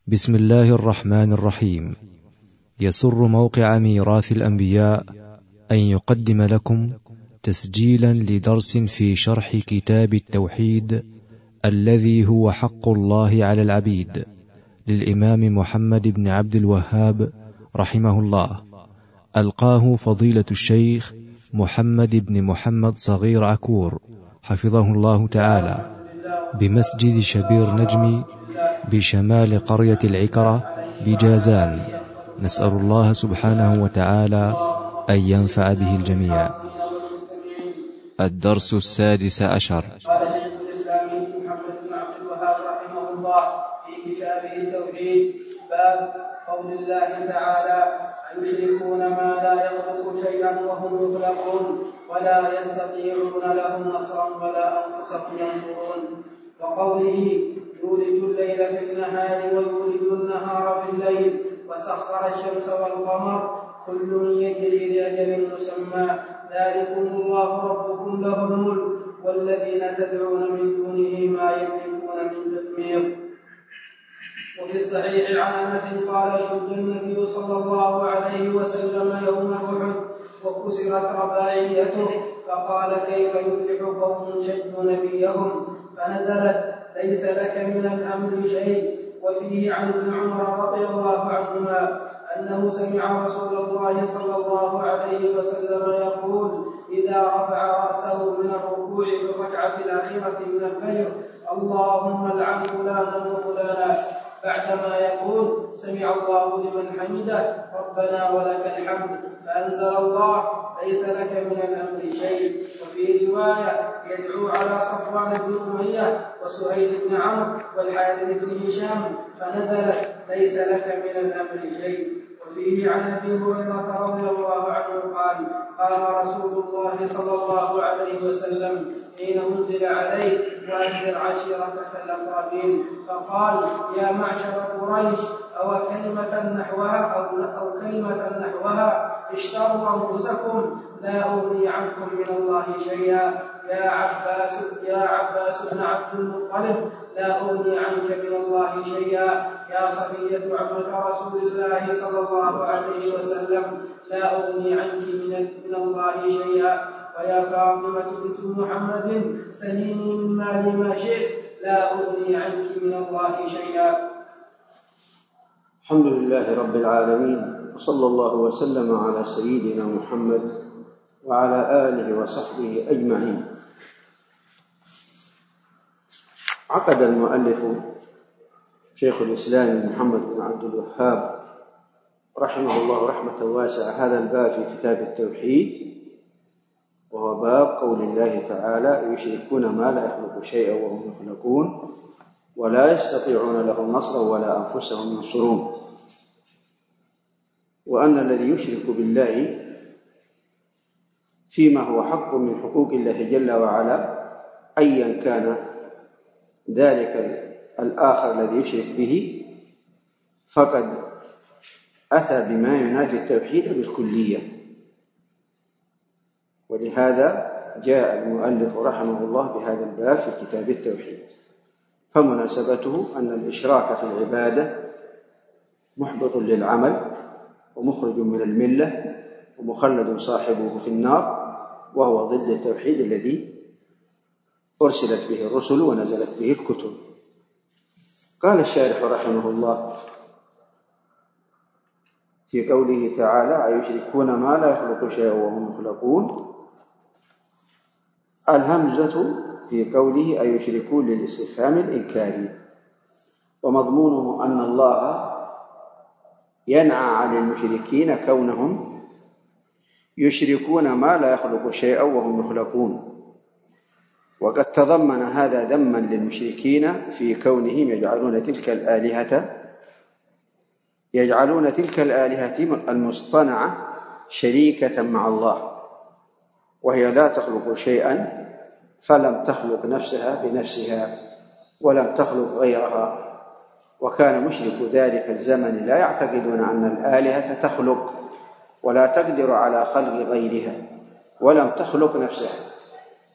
بسم الله الرحمن الرحيم. يسر موقع ميراث الأنبياء أن يقدم لكم تسجيلا لدرس في شرح كتاب التوحيد الذي هو حق الله على العبيد للإمام محمد بن عبد الوهاب رحمه الله، ألقاه فضيلة الشيخ محمد بن محمد صغير عكور حفظه الله تعالى بمسجد شبير نجمي بشمال قرية العكرة بجازان. نسأل الله سبحانه وتعالى أن ينفع به الجميع. الدرس السادس عشر. قال شيخ الإسلام محمد بن عبد الوهاب رحمه الله في كتابه التوحيد: باب قول الله تعالى: أيشركون ما لا يخلق شيئا وهم يخلقون ولا يستطيعون لهم نصرا ولا أنفسهم ينصرون. وقوله: يولج الليل في النهار ويولج النهار في الليل وسخر الشمس والقمر كل يجري لأجل مسمى ذلكم الله ربكم له الملك والذين تدعون من دونه ما يملكون من تدمير. وفي الصحيح عن أنس قال: شج النبي صلى الله عليه وسلم يوم أحد وكسرت رباعيته فقال: كيف يفلح قوم شجوا نبيهم؟ فنزلت: ليس لك من الأمر شيء. وفيه عن ابن عمر رضي الله عنهما أنه سمع رسول الله صلى الله عليه وسلم يقول إذا رفع رأسه من الركوع في الركعة الأخيرة من الفجر: اللهم العن فلانا وفلانا، بعدما يقول: سمع الله لمن حمده ربنا ولك الحمد، فأنزل الله: ليس لك من الأمر شيء. وفي رواية: يدعو على صفوان بن أمية وسهيل بن عمرو والحارث بن هشام، فنزلت: ليس لك من الأمر شيء. وفيه عن أبي هريرة رضي الله عنه قال: قال رسول الله صلى الله عليه وسلم حين أنزل عليه: وأنذر عشيرتك الأقربين، فقال: يا معشر قريش، أو كلمة نحوها اشتروا أنفسكم لا أغني عنكم من الله شيئا. يا عباس بن عبد المطلب، لا أغني عنك من الله شيئا. يا صفية عمة رسول الله صلى الله عليه وسلم، لا أغني عنك من الله شيئا. ويا فاطمة بنت محمد، سليني من مالي ما شئت، لا أغني عنك من الله شيئا. الحمد لله رب العالمين، وصلى الله وسلم على سيدنا محمد وعلى آله وصحبه أجمعين. عقد المؤلف شيخ الإسلام محمد بن عبد الوهاب رحمه الله رحمة واسعة هذا الباب في كتاب التوحيد، وهو باب قول الله تعالى: يشركون ما لا يخلق شيئا وهم يخلقون ولا يستطيعون له نصرا ولا أنفسهم ينصرون. وأن الذي يشرك بالله فيما هو حق من حقوق الله جل وعلا، أيا كان ذلك الآخر الذي يشرك به، فقد أتى بما ينافي التوحيد بالكلية. ولهذا جاء المؤلف رحمه الله بهذا الباب في كتاب التوحيد. فمناسبته أن الإشراك في العبادة محبط للعمل ومخرج من الملة ومخلد صاحبه في النار، وهو ضد التوحيد الذي أرسلت به الرسل ونزلت به الكتب. قال الشارح رحمه الله في قوله تعالى: أيشركون ما لا يخلق شيئا وهم يخلقون، الهمزة في قوله أيشركون للاستفهام الإنكاري، ومضمونه أن الله ينعى عن المشركين كونهم يشركون ما لا يخلق شيئا وهم يخلقون. وقد تضمن هذا ذما للمشركين في كونهم يجعلون تلك الآلهة المصطنعة شريكة مع الله، وهي لا تخلق شيئا، فلم تخلق نفسها بنفسها ولم تخلق غيرها. وكان مشرك ذلك الزمن لا يعتقدون أن الآلهة تخلق ولا تقدر على خلق غيرها ولم تخلق نفسها.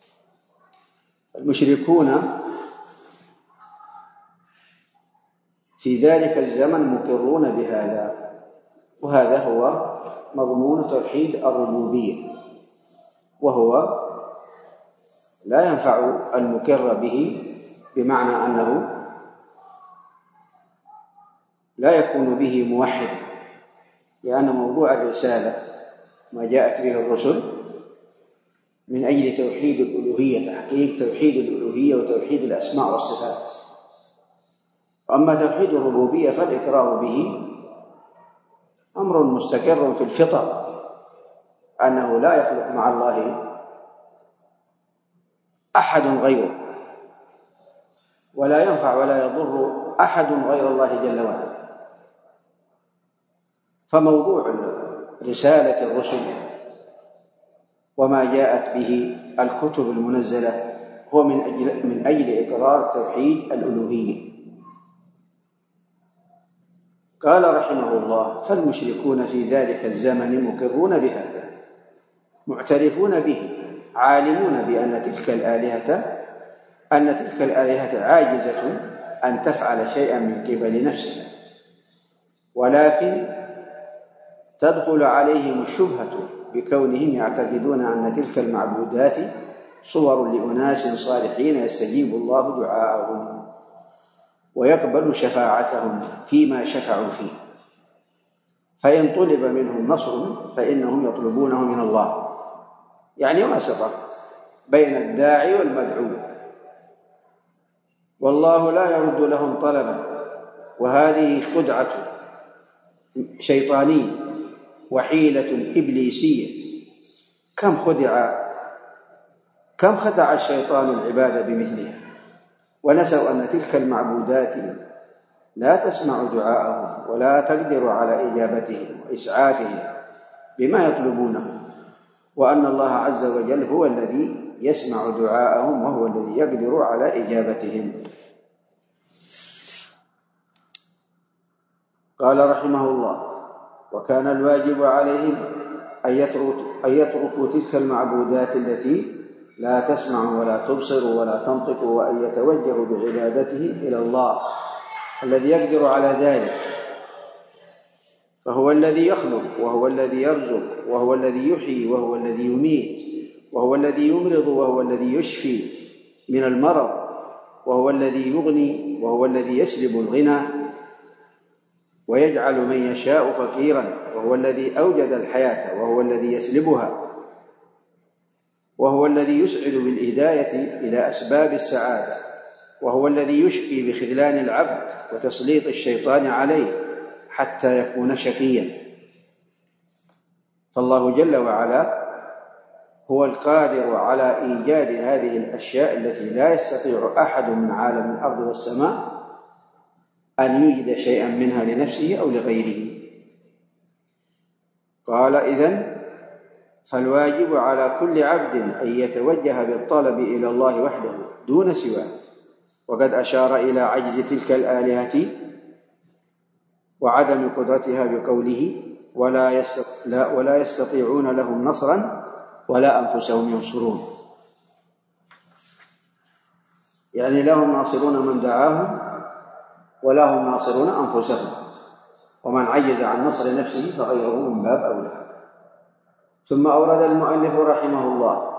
المشركون في ذلك الزمن مقرون بهذا. وهذا هو مضمون توحيد الربوبية، وهو لا ينفع المقر به، بمعنى أنه لا يكون به موحد، لأن موضوع الرسالة ما جاءت به الرسل من أجل توحيد الألوهية، تحقيق توحيد الألوهية وتوحيد الأسماء والصفات. أما توحيد الربوبية فالإقرار به أمر مستقر في الفطر، أنه لا يخلق مع الله أحد غيره، ولا ينفع ولا يضر أحد غير الله جل وعلا. فموضوع رسالة الرسل وما جاءت به الكتب المنزلة هو من أجل إقرار توحيد الألوهية. قال رحمه الله: فالمشركون في ذلك الزمن مقرون بهذا، معترفون به، عالمون بأن تلك الآلهة عاجزة أن تفعل شيئا من قبل نفسها، ولكن تدخل عليهم الشبهة بكونهم يعتقدون أن تلك المعبودات صور لأناس صالحين يستجيب الله دعاءهم ويقبل شفاعتهم فيما شفعوا فيه، فإن طلب منهم نصر فإنهم يطلبونه من الله، يعني واسطة بين الداعي والمدعو، والله لا يرد لهم طلبا. وهذه خدعة شيطانية وحيلة إبليسية. كم خدع الشيطان العباد بمثلها، ونسوا أن تلك المعبودات لا تسمع دعاءهم ولا تقدر على إجابتهم وإسعافهم بما يطلبونه، وأن الله عز وجل هو الذي يسمع دعاءهم وهو الذي يقدر على إجابتهم. قال رحمه الله: وكان الواجب عليهم أن يتركوا تلك المعبودات التي لا تسمع ولا تبصر ولا تنطق، وأن يتوجهوا بعبادته إلى الله الذي يقدر على ذلك، فهو الذي يخلق وهو الذي يرزق وهو الذي يحيي وهو الذي يميت وهو الذي يمرض وهو الذي يشفي من المرض وهو الذي يغني وهو الذي يسلب الغنى ويجعل من يشاء فقيرا وهو الذي أوجد الحياة وهو الذي يسلبها وهو الذي يسعد بالهداية إلى أسباب السعادة وهو الذي يشقي بخذلان العبد وتسليط الشيطان عليه حتى يكون شقيا. فالله جل وعلا هو القادر على إيجاد هذه الأشياء التي لا يستطيع أحد من عالم الأرض والسماء أن يوجد شيئا منها لنفسه أو لغيره. قال: إذن فالواجب على كل عبد أن يتوجه بالطلب إلى الله وحده دون سواه. وقد أشار إلى عجز تلك الآلهة وعدم قدرتها بقوله: ولا يستطيعون لهم نصرا ولا أنفسهم ينصرون، يعني لهم ناصرون من دعاهم ولا هم ناصرون أنفسهم، ومن عجز عن نصر نفسه فغيره من باب أولى. ثم أورد المؤلف رحمه الله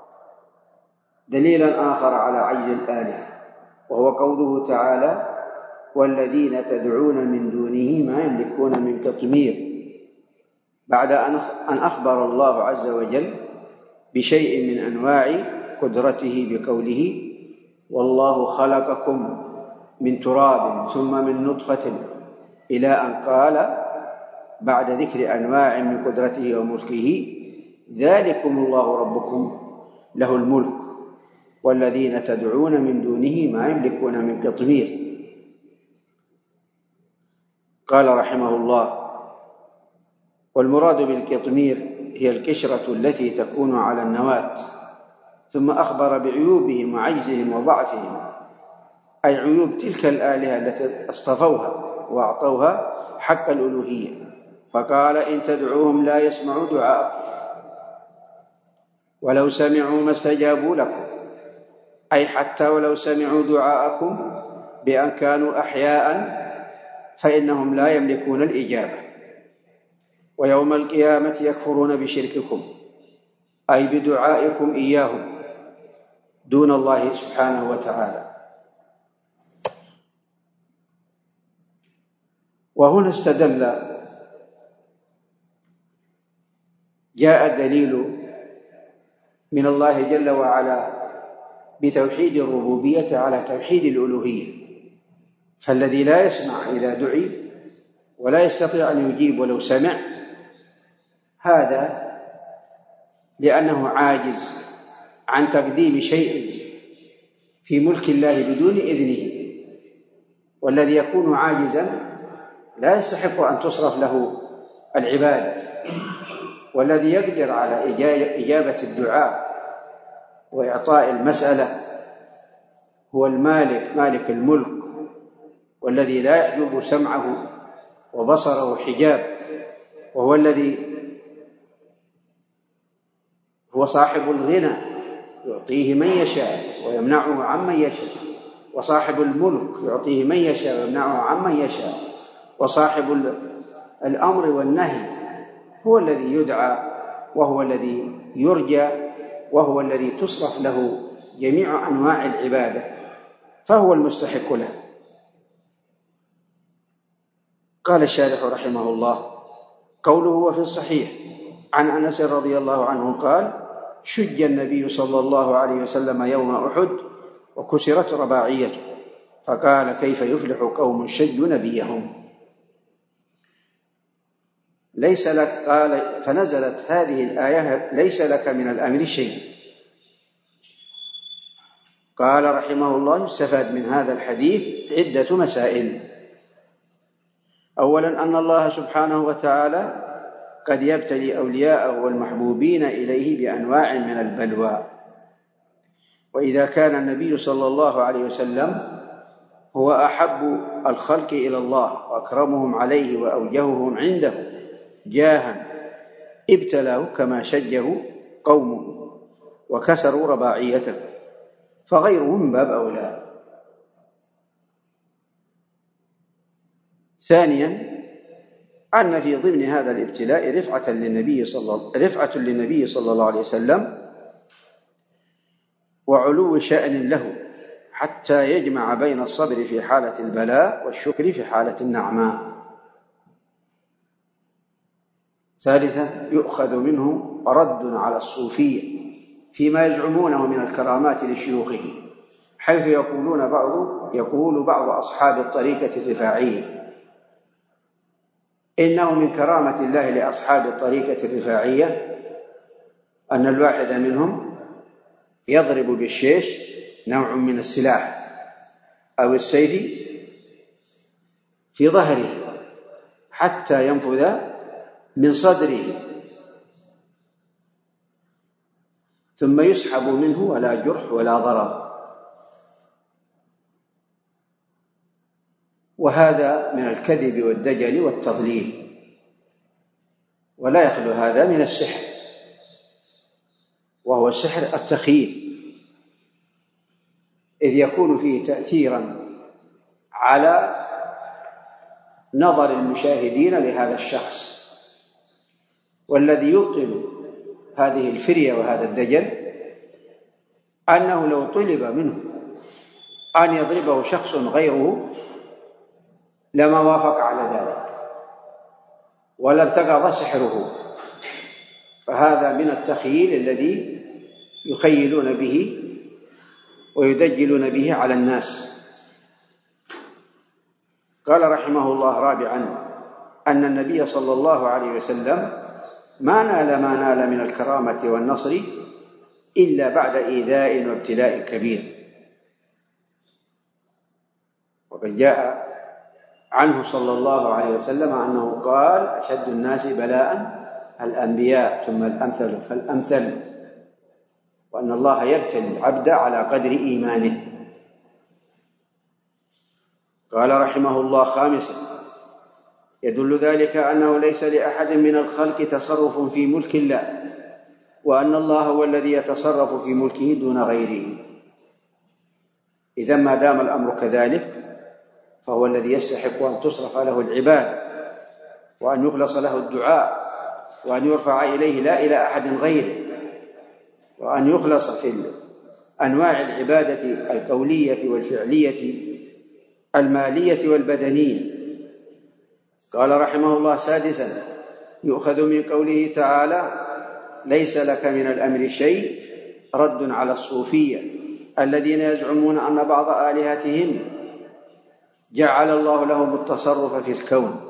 دليلا آخر على عجز الآلهة، وهو قوله تعالى: والذين تدعون من دونه ما يملكون من قطمير، بعد أن أخبر الله عز وجل بشيء من أنواع قدرته بقوله: والله خلقكم من تراب ثم من نطفة، إلى أن قال بعد ذكر أنواع من قدرته وملكه: ذلكم الله ربكم له الملك والذين تدعون من دونه ما يملكون من قطمير. قال رحمه الله: والمراد بالقطمير هي القشرة التي تكون على النواة. ثم أخبر بعيوبهم وعجزهم وضعفهم، أي عيوب تلك الآلهة التي اصطفوها وأعطوها حق الألوهية، فقال: إن تدعوهم لا يسمعوا دعاءكم ولو سمعوا ما استجابوا لكم، أي حتى ولو سمعوا دعاءكم بأن كانوا أحياء فإنهم لا يملكون الإجابة. ويوم القيامة يكفرون بشرككم، أي بدعائكم إياهم دون الله سبحانه وتعالى. وهنا جاء الدليل من الله جل وعلا بتوحيد الربوبية على توحيد الألوهية. فالذي لا يسمع إذا دعي ولا يستطيع أن يجيب ولو سمع، هذا لأنه عاجز عن تقديم شيء في ملك الله بدون إذنه. والذي يكون عاجزا لا يستحق أن تصرف له العبادة. والذي يقدر على إجابة الدعاء وإعطاء المسألة هو المالك، مالك الملك، والذي لا يحجب سمعه وبصره حجاب، وهو الذي هو صاحب الغنى، يعطيه من يشاء ويمنعه عمن يشاء، وصاحب الملك يعطيه من يشاء ويمنعه عمن يشاء، وصاحب الأمر والنهي هو الذي يدعى وهو الذي يرجى وهو الذي تصرف له جميع أنواع العبادة، فهو المستحق له. قال الشارح رحمه الله: قوله وفي الصحيح عن أنس رضي الله عنه قال: شج النبي صلى الله عليه وسلم يوم أحد وكسرت رباعيته، فقال: كيف يفلح قوم شجوا نبيهم. ليس لك، قال فنزلت هذه الآية: ليس لك من الأمر شيء. قال رحمه الله: يستفاد من هذا الحديث عدة مسائل. أولا، أن الله سبحانه وتعالى قد يبتلي أولياءه والمحبوبين إليه بأنواع من البلوى، وإذا كان النبي صلى الله عليه وسلم هو أحب الخلق إلى الله وأكرمهم عليه وأوجههم عنده جاها، ابتلاه كما شجه قومه وكسروا رباعيته، فغيره من باب أولى. ثانيا، أن في ضمن هذا الابتلاء رفعة للنبي صلى الله عليه وسلم وعلو شأن له، حتى يجمع بين الصبر في حالة البلاء والشكر في حالة النعماء. ثالثا، يؤخذ منه رد على الصوفية فيما يزعمونه من الكرامات لشيوخهم، حيث يقول بعض أصحاب الطريقة الرفاعية إنه من كرامة الله لأصحاب الطريقة الرفاعية أن الواحد منهم يضرب بالشيش، نوع من السلاح أو السيف، في ظهره حتى ينفذ من صدره، ثم يسحب منه ولا جرح ولا ضرر. وهذا من الكذب والدجل والتضليل، ولا يخلو هذا من السحر، وهو السحر التخييل، إذ يكون فيه تأثيرا على نظر المشاهدين لهذا الشخص. والذي يبطل هذه الفرية وهذا الدجل أنه لو طلب منه أن يضربه شخص غيره لما وافق على ذلك ولا انتقض سحره. فهذا من التخييل الذي يخيلون به ويدجلون به على الناس. قال رحمه الله: رابعا، أن النبي صلى الله عليه وسلم ما نال من الكرامة والنصر إلا بعد إيذاء وابتلاء كبير. وقد جاء عنه صلى الله عليه وسلم أنه قال: أشد الناس بلاء الأنبياء ثم الأمثل فالأمثل، وأن الله يبتلي العبد على قدر إيمانه. قال رحمه الله: خامسا، يدل ذلك أنه ليس لأحد من الخلق تصرف في ملك الله، وأن الله هو الذي يتصرف في ملكه دون غيره. إذا ما دام الأمر كذلك فهو الذي يستحق أن تصرف له العبادة وأن يخلص له الدعاء وأن يرفع إليه لا إلى أحد غيره، وأن يخلص في أنواع العبادة القولية والفعلية المالية والبدنية. قال رحمه الله: سادسا: يؤخذ من قوله تعالى: ليس لك من الأمر شيء، رد على الصوفية الذين يزعمون أن بعض آلهتهم جعل الله لهم التصرف في الكون،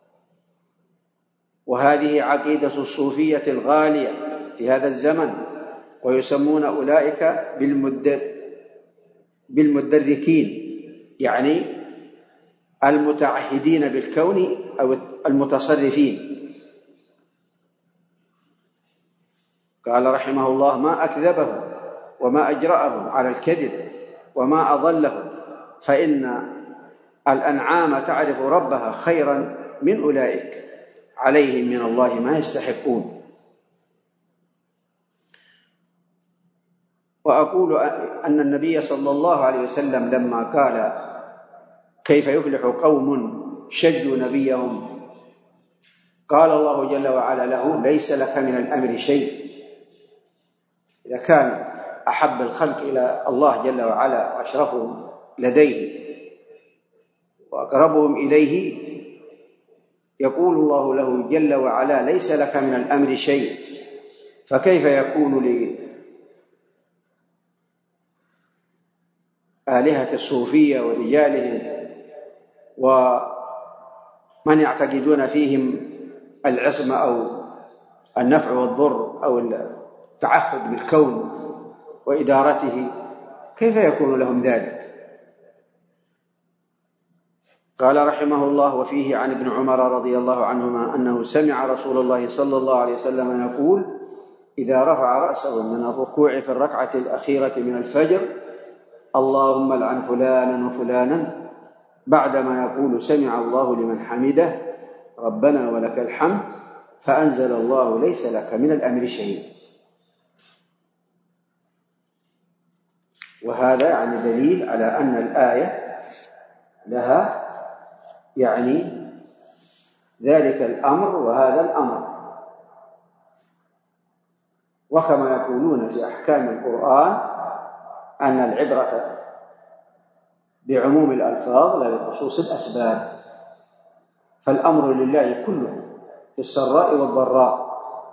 وهذه عقيدة الصوفية الغالية في هذا الزمن، ويسمون أولئك بالمدركين، يعني المتعهدين بالكون أو المتصرفين. قال رحمه الله: ما أكذبه وما أجرأه على الكذب وما أضله، فإن الأنعام تعرف ربها خيرا من أولئك، عليهم من الله ما يستحقون. وأقول أن النبي صلى الله عليه وسلم لما قال: كيف يفلح قوم شجوا نبيهم، قال الله جل وعلا له: ليس لك من الأمر شيء. إذا كان أحب الخلق إلى الله جل وعلا وأشرفهم لديه وأقربهم إليه، يقول الله له جل وعلا: ليس لك من الأمر شيء، فكيف يكون لآلهة الصوفية ورجالهم ومن يعتقدون فيهم العصمة أو النفع والضر أو التعهد بالكون وإدارته، كيف يكون لهم ذلك؟ قال رحمه الله: وفيه عن ابن عمر رضي الله عنهما أنه سمع رسول الله صلى الله عليه وسلم يقول: إذا رفع رأسه من الركوع في الركعة الأخيرة من الفجر: اللهم لعن فلانا وفلانا، بعدما يقول: سمع الله لمن حمده، ربنا ولك الحمد، فأنزل الله: ليس لك من الأمر شيء. وهذا يعني دليل على أن الآية لها يعني ذلك الأمر وهذا الأمر. وكما يقولون في أحكام القرآن أن العبرة بعموم الألفاظ لا بخصوص الأسباب، فالأمر لله كله في السراء والضراء.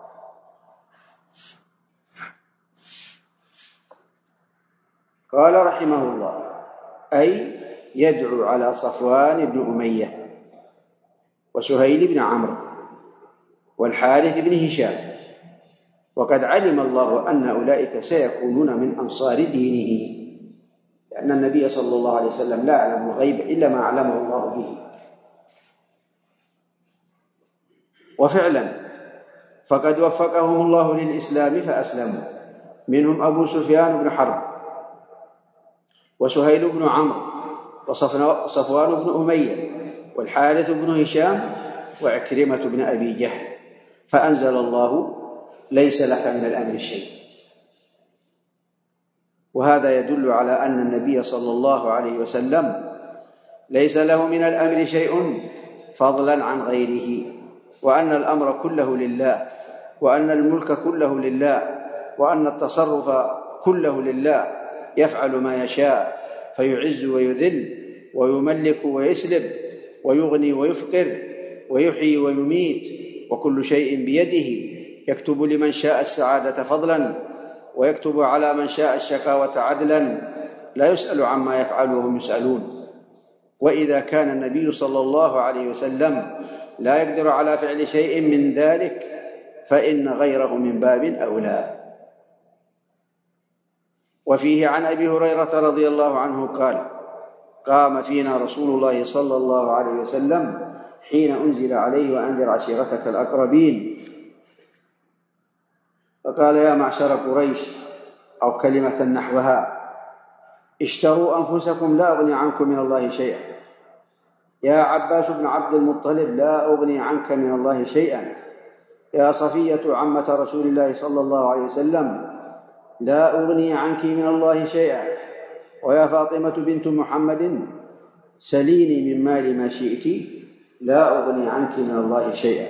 قال رحمه الله: أي يدعو على صفوان بن أمية وسهيل بن عمرو والحارث بن هشام، وقد علم الله أن أولئك سيكونون من أنصار دينه، لأن النبي صلى الله عليه وسلم لا يعلم الغيب إلا ما علمه الله به. وفعلا فقد وفقهم الله للإسلام فأسلموا، منهم أبو سفيان بن حرب وسهيل بن عمرو وصفوان بن أمية والحارث بن هشام وعكرمة بن أبي جهل، فأنزل الله: ليس لك من الأمر شيء. وهذا يدل على أن النبي صلى الله عليه وسلم ليس له من الأمر شيء فضلا عن غيره، وأن الأمر كله لله، وأن الملك كله لله، وأن التصرف كله لله، يفعل ما يشاء، فيعز ويذل، ويملك ويسلب، ويغني ويفقر، ويحيي ويميت، وكل شيء بيده، يكتب لمن شاء السعادة فضلا، ويكتب على من شاء الشقاوة عدلا، لا يسأل عما يفعل وهم يسألون. وإذا كان النبي صلى الله عليه وسلم لا يقدر على فعل شيء من ذلك، فإن غيره من باب أولى. وفيه عن أبي هريرة رضي الله عنه قال: قام فينا رسول الله صلى الله عليه وسلم حين أنزل عليه: وأنذر عشيرتك الأقربين، فقال: يا معشر قريش، أو كلمة نحوها: اشتروا أنفسكم لا أغني عنكم من الله شيئا. يا عباس بن عبد المطلب، لا أغني عنك من الله شيئا. يا صفية عمة رسول الله صلى الله عليه وسلم، لا أغني عنك من الله شيئا. ويا فاطمة بنت محمد سليني من مالي ما شئت لا أغني عنك من الله شيئا.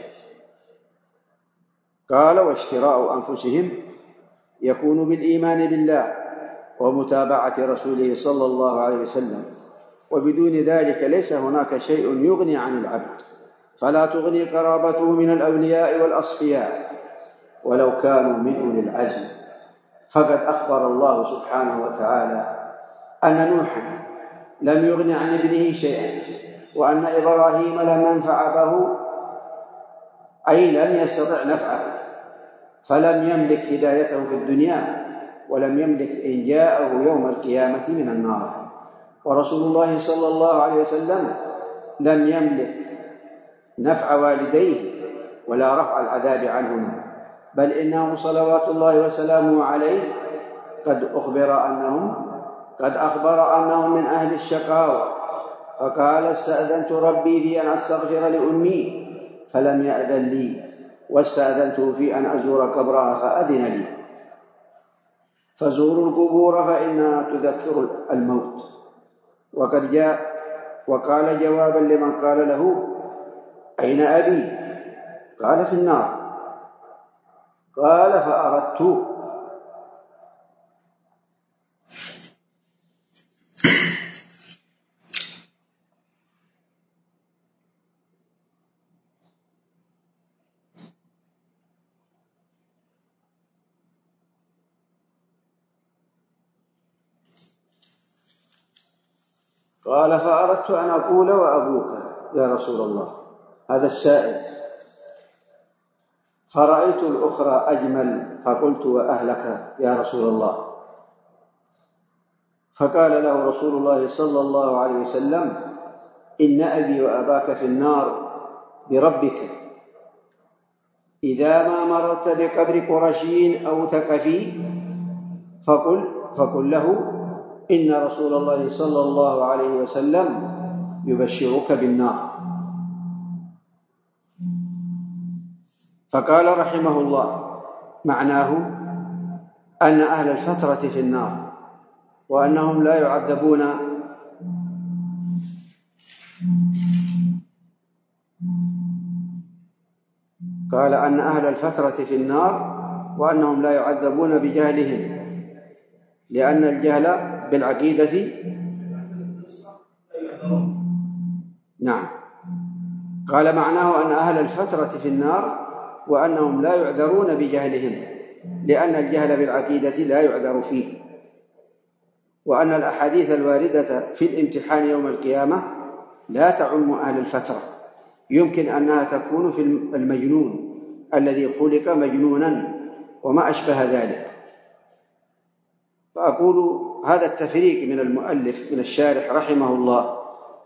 قال: واشتراء أنفسهم يكون بالإيمان بالله ومتابعة رسوله صلى الله عليه وسلم، وبدون ذلك ليس هناك شيء يغني عن العبد، فلا تغني قرابته من الأولياء والأصفياء ولو كانوا من أولي العزم. فقد أخبر الله سبحانه وتعالى أن نوحا لم يغن عن ابنه شيئا، وأن إبراهيم لم ينفع به، أي لم يستطع نفعه، فلم يملك هدايته في الدنيا ولم يملك إنجاءه يوم القيامة من النار. ورسول الله صلى الله عليه وسلم لم يملك نفع والديه ولا رفع العذاب عنهما، بل إنه صلوات الله وسلامه عليه قد أخبر أنهم من أهل الشقاوة، فقال: استأذنت ربي في أن أستغفر لأمي فلم يأذن لي، واستأذنته في أن أزور قبرها فأذن لي. فزوروا القبور فإنها تذكر الموت. وقال جوابا لمن قال له: أين أبي؟ قال: في النار. قال: فأردت أن أقول: وأبوك يا رسول الله، هذا السائل. فرأيت الأخرى أجمل فقلت: وأهلك يا رسول الله. فقال له رسول الله صلى الله عليه وسلم: إن أبي وأباك في النار بربك، إذا ما مررت بقبر قرشي أو ثقفي فقل له: إن رسول الله صلى الله عليه وسلم يبشرك بالنار. فقال رحمه الله: معناه أن أهل الفترة في النار، وأنهم لا يعذبون قال أن أهل الفترة في النار وأنهم لا يعذبون بجهلهم، لأن الجهل بالعقيدة نعم. قال معناه أن أهل الفترة في النار وأنهم لا يعذرون بجهلهم، لأن الجهل بالعقيدة لا يعذر فيه، وأن الأحاديث الواردة في الامتحان يوم القيامة لا تعم أهل الفترة، يمكن أنها تكون في المجنون الذي خلق مجنونا وما أشبه ذلك. فأقول هذا التفريق من المؤلف من الشارح رحمه الله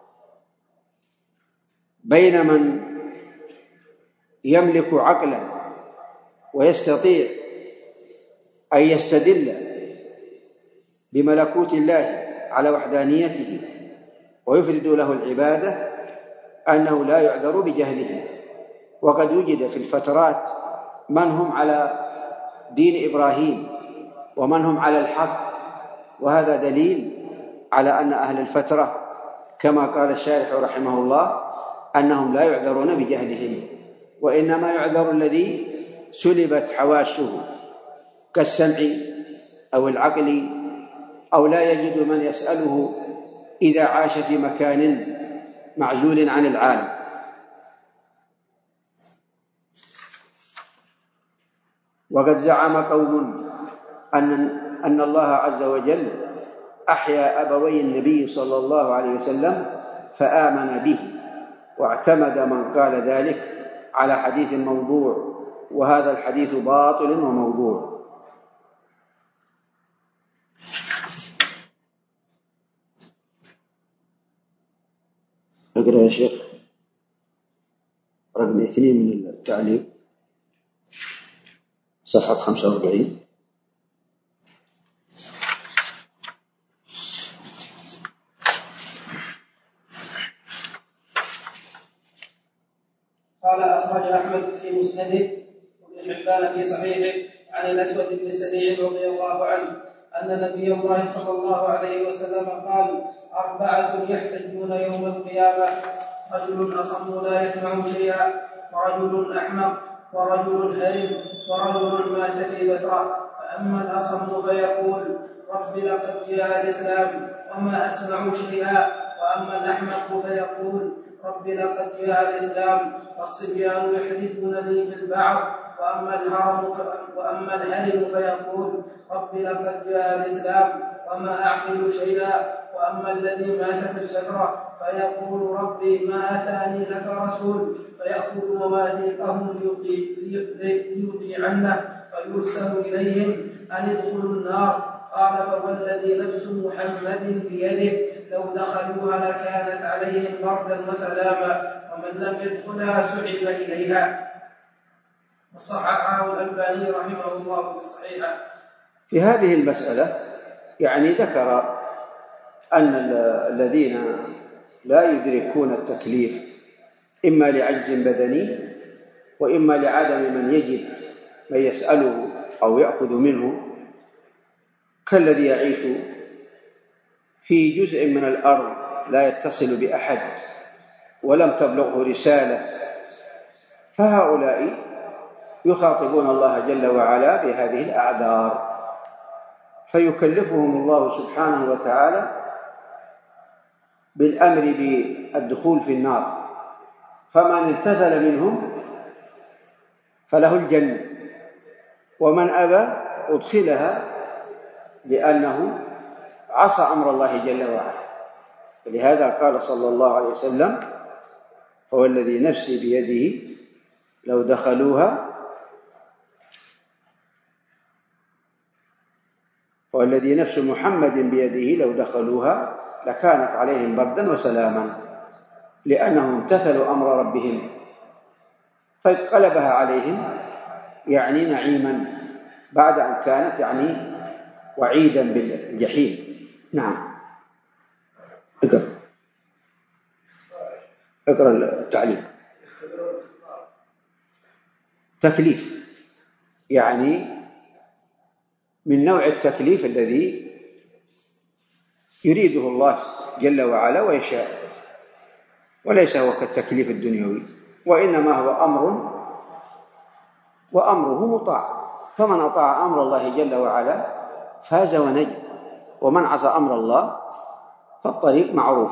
بين من يملك عقلا ويستطيع أن يستدل بملكوت الله على وحدانيته ويفرد له العبادة، أنه لا يعذر بجهله. وقد وجد في الفترات من هم على دين إبراهيم ومن هم على الحق، وهذا دليل على أن أهل الفترة كما قال الشارح رحمه الله أنهم لا يعذرون بجهلهم، وإنما يعذر الذي سلبت حواسه كالسمع أو العقل، أو لا يجد من يسأله إذا عاش في مكان معزول عن العالم. وقد زعم قوم أن الله عز وجل أحيا أبوي النبي صلى الله عليه وسلم فآمن به، واعتمد من قال ذلك على حديث موضوع، وهذا الحديث باطل وموضوع. اقرأ يا شيخ رقم 2 من التعليق صفحة 45. قال أخرج أحمد في مسنده وابن حبان في صحيحه عن الأسود بن سبيع رضي الله عنه أن نبي الله صلى الله عليه وسلم قال: 4 يحتجون يوم القيامة: رجل أصم لا يسمع شيئا، ورجل أحمق، ورجل هرم، ورجل مات في فترة. فأما الأصم فيقول: رب لقد جاء الإسلام وما أسمع شيئا. وأما الأحمق فيقول: رب لقد جاء الإسلام والصبيان يحدثونني بالبعض. وأما الهرم فيقول: رب لقد جاء الإسلام وما أعقل شيئا. وأما الذي مات في الفترة فيقول: ربي ما أتاني لك رسول، فيأخذ مواثيقهم ليوقي عنه، فيرسل إليهم أن ادخلوا النار. قال: فوالذي نفس محمد بيده لو دخلوها لكانت عليهم بردا وسلاما، ومن لم يدخلها سحب إليها. وصححه الألباني رحمه الله في الصحيحة. في هذه المسألة يعني ذكر أن الذين لا يدركون التكليف إما لعجز بدني، وإما لعدم من يجد من يسأله أو يأخذ منه، كالذي يعيش في جزء من الأرض لا يتصل بأحد ولم تبلغه رسالة، فهؤلاء يخاطبون الله جل وعلا بهذه الأعذار، فيكلفهم الله سبحانه وتعالى بالأمر بالدخول في النار، فمن امتثل منهم فله الجنة، ومن أبى أدخلها لأنه عصى أمر الله جل وعلا. ولهذا قال صلى الله عليه وسلم: فوالذي نفسي بيده لو دخلوها والذي نفس محمد بيده لو دخلوها لكانت عليهم بردا وسلاما، لأنهم امتثلوا أمر ربهم فقلبها عليهم يعني نعيما، بعد أن كانت يعني وعيدا بالجحيم. نعم. اقرأ التعليم. تكليف يعني من نوع التكليف الذي يريده الله جل وعلا ويشاء، وليس هو كالتكليف الدنيوي، وإنما هو أمر وأمره مطاع، فمن أطاع أمر الله جل وعلا فاز ونجا، ومن عصى أمر الله فالطريق معروف،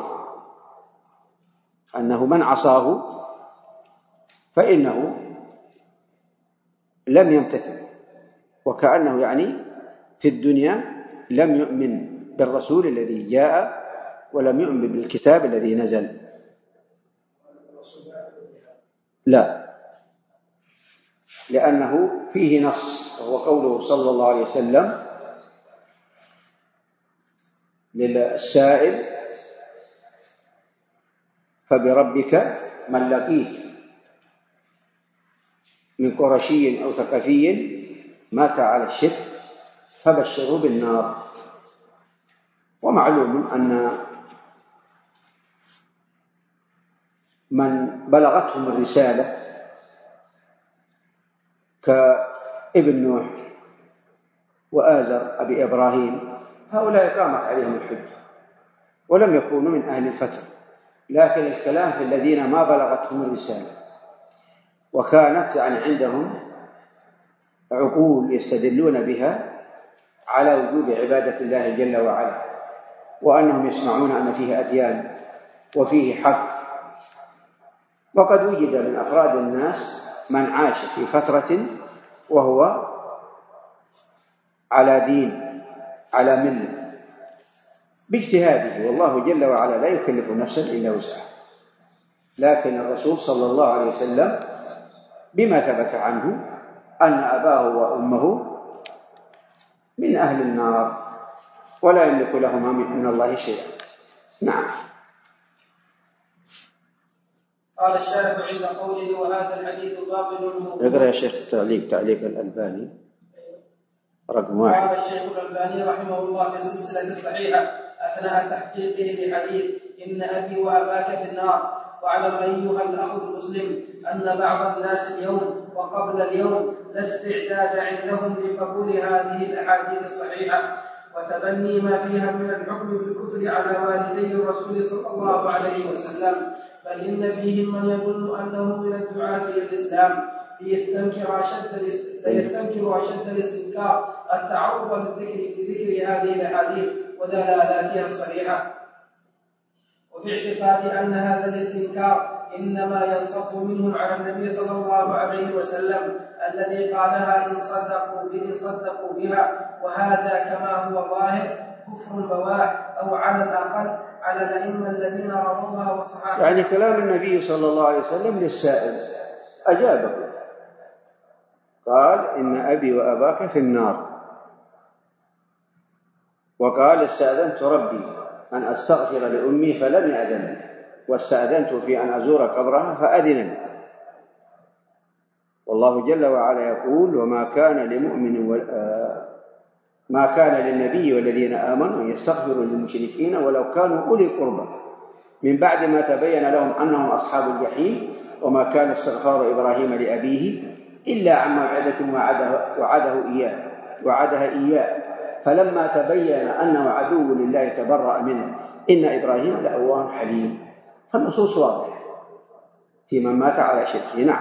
أنه من عصاه فإنه لم يمتثل، وكأنه يعني في الدنيا لم يؤمن بالرسول الذي جاء ولم يؤمن بالكتاب الذي نزل. لا، لأنه فيه نص، وهو قوله صلى الله عليه وسلم للسائل: فبربك من لقيت من قرشي أو ثقفي مات على الشرك فبشره بالنار. ومعلوم أن من بلغتهم الرسالة كابن نوح وآزر أبي إبراهيم، هؤلاء قامت عليهم الحجة ولم يكونوا من أهل الفترة، لكن الكلام في الذين ما بلغتهم الرسالة وكانت يعني عندهم عقول يستدلون بها على وجوب عبادة الله جل وعلا، وأنهم يسمعون أن فيه أديان وفيه حق. وقد وجد من أفراد الناس من عاش في فترة وهو على دين على ملة باجتهاده، والله جل وعلا لا يكلف نفسا إلا وسعها. لكن الرسول صلى الله عليه وسلم بما ثبت عنه أن أباه وأمه من أهل النار ولا يملك لهما من الله شيئا. نعم. قال الشارح عند قوله: وهذا الحديث باطل. اقرأ يا شيخ تعليق الألباني رقم 1. قال الشيخ الألباني رحمه الله في السلسلة الصحيحة أثناء تحقيقه لحديث: إن أبي وأباك في النار. واعلم أيها الأخ المسلم أن بعض الناس اليوم وقبل اليوم لا استعداد عندهم لقبول هذه الأحاديث الصحيحة، وتبني ما فيها من الحكم بالكفر على والدي الرسول صلى الله عليه وسلم، بل إن فيهم من يظن أنه من الدعاة إلى الإسلام ليستنكر أشد الاستنكار التعرض لذكر هذه الأحاديث ودلالاتها الصريحة، وفي اعتقاد أن هذا الاستنكار إنما ينصب منهم على النبي صلى الله عليه وسلم الذي قالها إن صدقوا بها، وهذا كما هو ظاهر كفر بواح، أو على الأقل على الأئمة الذين رووها وصححوها. يعني كلام النبي صلى الله عليه وسلم للسائل أجابه، قال إن أبي وأباك في النار، وقال استأذنت ربي أن أستغفر لأمي فلم يأذن، واستأذنت في أن أزور قبرها فأذن. والله جل وعلا يقول وما كان للنبي والذين آمنوا أن يستغفروا للمشركين ولو كانوا أولي قربى من بعد ما تبين لهم أنهم أصحاب الجحيم، وما كان استغفار إبراهيم لأبيه إلا عن موعدة وعدها إياه فلما تبين أنه عدو لله تبرأ منه إن إبراهيم لأواه حليم. فالنصوص واضحة في من مات على شركه. نعم.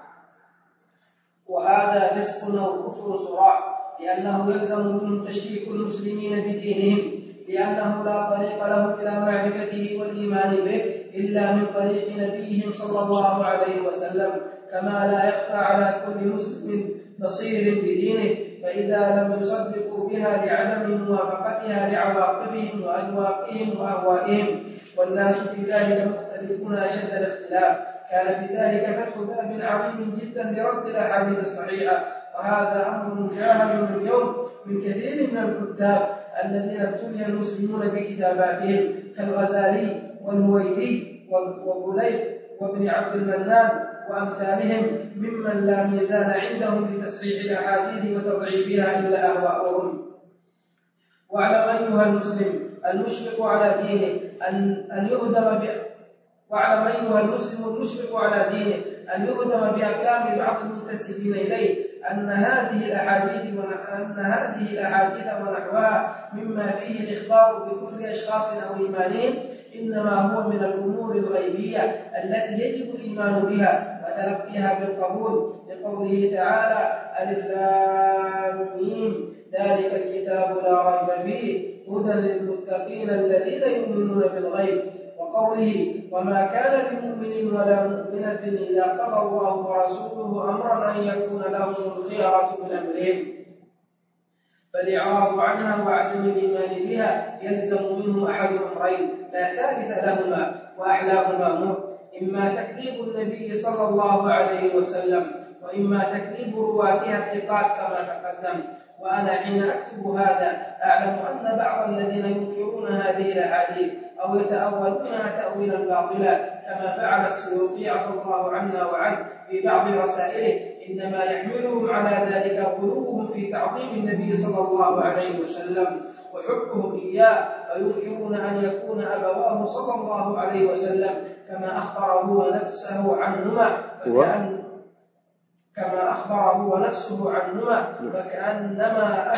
وهذا فسق أو كفر صراح، لأنه يلزم منه تشكيك المسلمين بدينهم، لأنه لا طريق لهم إلى معرفته والإيمان به إلا من طريق نبيهم صلى الله عليه وسلم، كما لا يخفى على كل مسلم بصير بدينه، فإذا لم يصدقوا بها لعدم موافقتها لعواقبهم وأذواقهم وأهوائهم، والناس في ذلك مختلفون أشد الاختلاف، كان في ذلك فتح باب عظيم جدا لرد الأحاديث الصحيحة. وهذا أمر مشاهد اليوم من كثير من الكتاب الذين ابتلي المسلمون بكتاباتهم كالغزالي والهويدي وبليغ وابن عبد المنان وأمثالهم، ممن لا ميزان عندهم لتصحيح الأحاديث وتضعيفها إلا أهواؤهم. واعلم أيها المسلم المشفق على دينه أن يهدم بأكلام بعض المنتسبين إليه أن هذه الأحاديث ونحوها مما فيه الإخبار بكفر أشخاص أو إيمانهم إنما هو من الأمور الغيبية التي يجب الإيمان بها وتلقيها بالقبول، لقوله تعالى ألف لام ميم ذلك الكتاب لا ريب فيه هدى للمتقين الذين يؤمنون بالغيب، وقوله وما كان لمؤمن ولا مؤمنة إذا قضى الله ورسوله أمرا أن يكون لهم الخيرة من أمرهم، فالإعراض عنها وعدم الإيمان بها يلزم منه أحد أمرين لا ثالث لهما وأحلاهما مر، إما تكذيب النبي صلى الله عليه وسلم، وإما تكذيب رواتها الثقات كما تقدم. وأنا حين أكتب هذا أعلم أن بعض الذين ينكرون هذه الأحاديث أو يتأولونها تأويلا باطلا كما فعل السيوطي عفى الله عنا وعنه في بعض رسائله إنما يحملهم على ذلك غلوهم في تعظيم النبي صلى الله عليه وسلم وحبهم إياه، فينكرون أن يكون أبواه صلى الله عليه وسلم كما أخبره ونفسه عنهما فكأنهم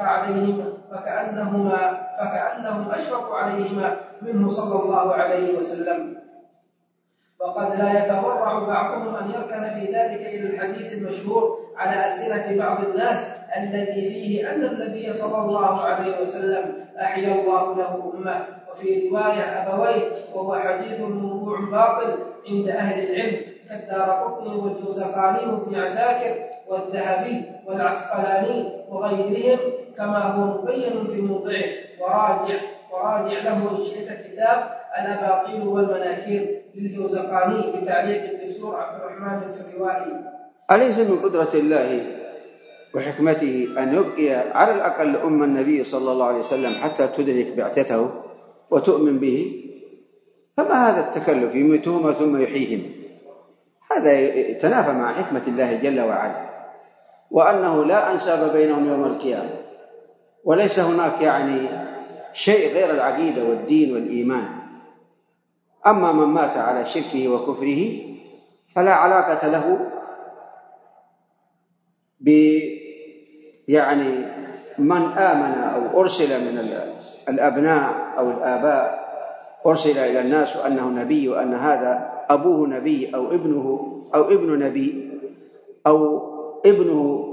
أشفق عليهما منه صلى الله عليه وسلم. وقد لا يتورع بعضهم أن يركن في ذلك إلى الحديث المشهور على ألسنة بعض الناس الذي فيه أن النبي صلى الله عليه وسلم أحيا الله له أمة، وفي رواية أبويه، وهو حديث موضوع باطل عند أهل العلم كالدارقطني والجوزقاني وابن عساكر والذهبي والعسقلاني وغيرهم، كما هو مبين في موضعه، وراجع له إن شئت كتاب الأباطيل والمناكير للجوزقاني بتعليق الدكتور عبد الرحمن الفريوائي. أليس من قدرة الله وحكمته أن يبقي على الأقل أم النبي صلى الله عليه وسلم حتى تدرك بعثته وتؤمن به؟ فما هذا التكلف؟ يميتهم ثم يحييهم، هذا يتنافى مع حكمة الله جل وعلا، وأنه لا أنساب بينهم يوم القيامة، وليس هناك شيء غير العقيدة والدين والإيمان. أما من مات على شركه وكفره فلا علاقة له من آمن أو أرسل من الأبناء أو الآباء أرسل إلى الناس أنه نبي وأن هذا أبوه نبي أو ابن نبي أو ابنه،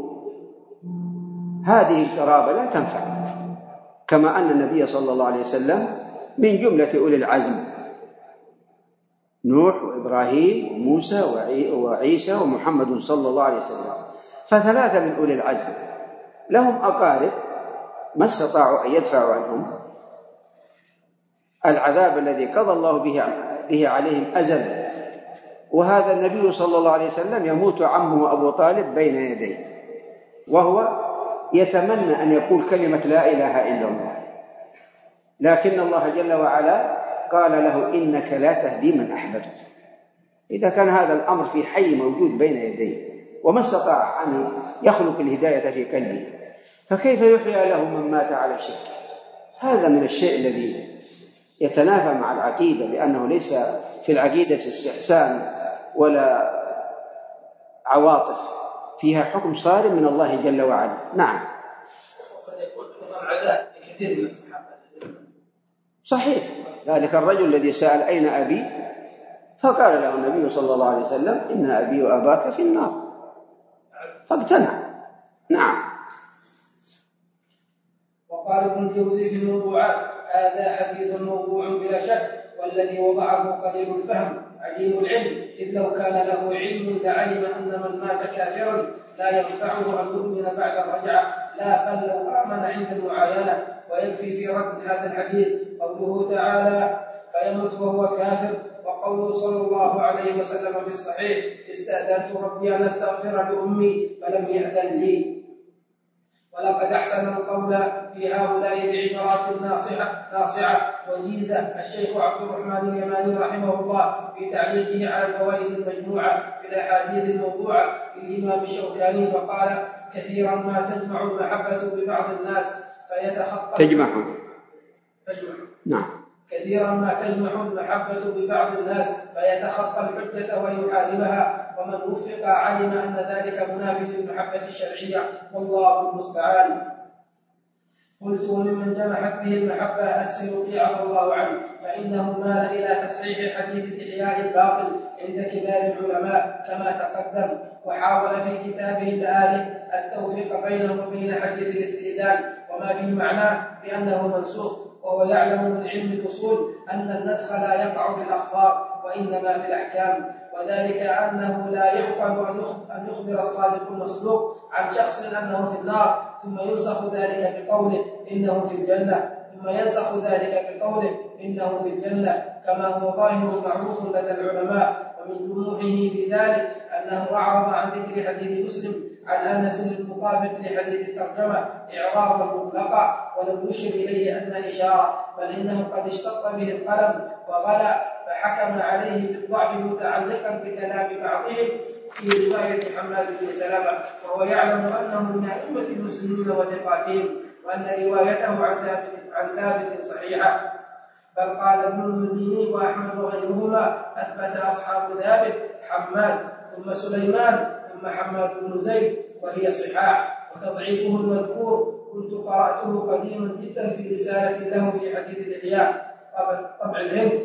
هذه القرابة لا تنفع، كما أن النبي صلى الله عليه وسلم من جملة أولي العزم، نوح وإبراهيم وموسى وعيسى ومحمد صلى الله عليه وسلم، فثلاثة من أولي العزم لهم أقارب ما استطاعوا أن يدفعوا عنهم العذاب الذي قضى الله به عليهم أزلا. وهذا النبي صلى الله عليه وسلم يموت عمه أبو طالب بين يديه وهو يتمنى أن يقول كلمة لا إله إلا الله، لكن الله جل وعلا قال له إنك لا تهدي من أحببت. إذا كان هذا الأمر في حي موجود بين يديه وما استطاع أن يخلق الهداية في قلبه، فكيف يحيى له من مات على الشرك؟ هذا من الشيء الذي يتنافى مع العقيدة، لأنه ليس في العقيدة استحسان ولا عواطف، فيها حكم صارم من الله جل وعلا. نعم. وقد يكون عزاء لكثير من الصحابة. صحيح، ذلك الرجل الذي سأل أين أبي فقال له النبي صلى الله عليه وسلم إن أبي وأباك في النار، فاقتنع. نعم. وقال ابن الجوزي في الموضوعات هذا حديث موضوع بلا شك، والذي وضعه قليل الفهم عديم العلم، إذ لو كان له علم لعلم أن من مات كافرا لا ينفعه أن يؤمن بعد الرجعة، لا بل لو آمن عند المعاينة. ويكفي في رد هذا الحديث قوله تعالى فيموت وهو كافر، وقوله صلى الله عليه وسلم في الصحيح استأذنت ربي أن أستغفر لأمي فلم يأذن لي. ولقد أحسن القول في هؤلاء بعبارات ناصعة وجيزة الشيخ عبد الرحمن اليماني رحمه الله في تعليقه على الفوائد المجموعة في الأحاديث الموضوعة للإمام الشوكاني، فقال كثيرا ما تجمع المحبة ببعض الناس نعم. كثيرا ما تجمع المحبة ببعض الناس فيتخطى الحجة ويحاربها، ومن وفق علم أن ذلك مناف للمحبة الشرعية، والله المستعان. قلت ممن جمحت به المحبة السيوطي عفى الله عنه، فإنه مال إلى تصحيح حديث إحياء الباطل عند كبار العلماء كما تقدم، وحاول في كتابه الآلي التوفيق بينه وبين حديث الاستئذان وما في معناه بأنه منسوخ، وهو يعلم من علم الأصول أن النسخ لا يقع في الأخبار وإنما في الأحكام، وذلك أنه لا يعقل أن يخبر الصادق المصدوق عن شخص أنه في النار ثم ينسخ ذلك بقوله إنه في الجنة، ثم ينسخ ذلك بقوله إنه في الجنة، كما هو ظاهر معروف لدى العلماء. ومن جموحه في ذلك أنه أعرض عن ذكر حديث مسلم عن أنس المطابق لحديث الترجمة إعراضا مطلقا، ولم يشر إليه أن إشارة، بل إنه قد اشتط به القلم وغلى، فحكم عليه بالضعف متعلقا بكلام بعضهم في رواية حماد بن سلمة، وهو يعلم أنه من أئمة المسلمين وثقاتهم، وأن روايته عن ثابت صحيحة. بل قال ابن المديني وأحمد وغيرهما أثبت أصحاب ثابت حماد ثم سليمان ثم حماد بن زيد، وهي صحاح. وتضعيفه المذكور كنت قرأته قديما جدا في رسالة له في حديث الإحياء طبع الهند،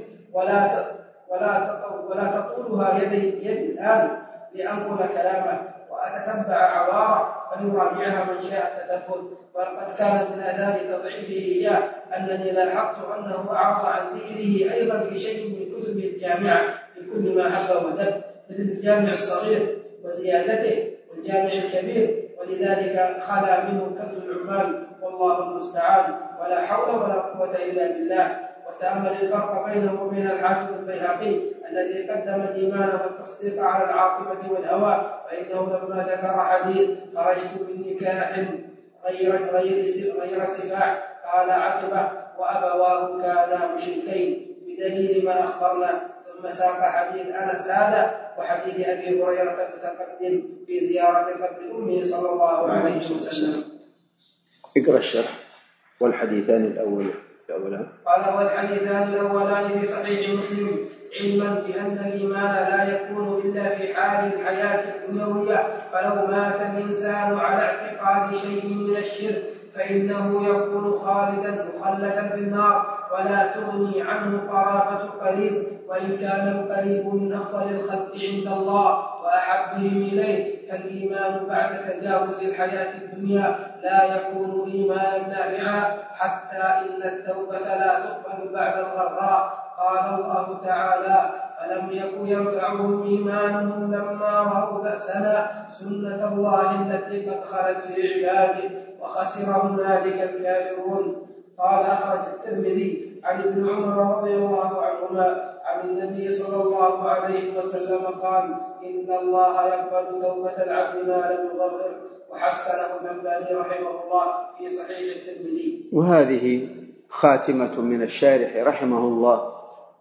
ولا تطولها يدي الآن لأنقل كلامه وأتتبع عواره، فليراجعها من شاء التثبت. وقد كان من آثار تضعيفه إياه أنني لاحظت أنه أعرض عن ذكره أيضا في شيء من كتبه الجامعة بكل ما هب ودب، مثل الجامع الصغير وزيادته والجامع الكبير، ولذلك خلا منه كنز العمال، والله المستعان، ولا حول ولا قوة إلا بالله. وتأمل الفرق بينه وبين الحافظ البيهقي الذي قدم الإيمان والتصديق على العاقبة والهوى، فإنه لما ذكر حديث خرجت من نكاح غير سفاح قال عقبه وأبواه كانا مشركين بدليل ما أخبرنا، ثم ساق حديث أنس هذا وحديث أبي هريرة المتقدم في زيارة قبر أمه صلى الله عليه وسلم. اقرأ الشرح. والحديثان الأولان قال والحديثان الأولان في صحيح مسلم علما بأن الإيمان لا يكون إلا في حال الحياة الدنيوية، فلو مات الإنسان على اعتقاد شيء من الشرك فإنه يكون خالدا مخلدا في النار، ولا تغني عنه قرابة القريب، وإن كان القريب من أفضل الخلق عند الله وأحبهم إليه. فالإيمان بعد تجاوز الحياة الدنيا لا يكون إيمانا نافعا، حتى إن التوبة لا تقبل بعد الغرغاء. قال الله تعالى: فلم يك ينفعهم إيمانهم لما رأوا بأسنا سنة الله التي قد خلت في عباده وخسر هنالك الكافرون. قال أخرج الترمذي عن ابن عمر رضي الله عنهما عن النبي صلى الله عليه وسلم قال: إن الله يقبل توبة العبد ما لم يغرر، وحسنه الألباني رحمه الله في صحيح الترمذي. وهذه خاتمة من الشارح رحمه الله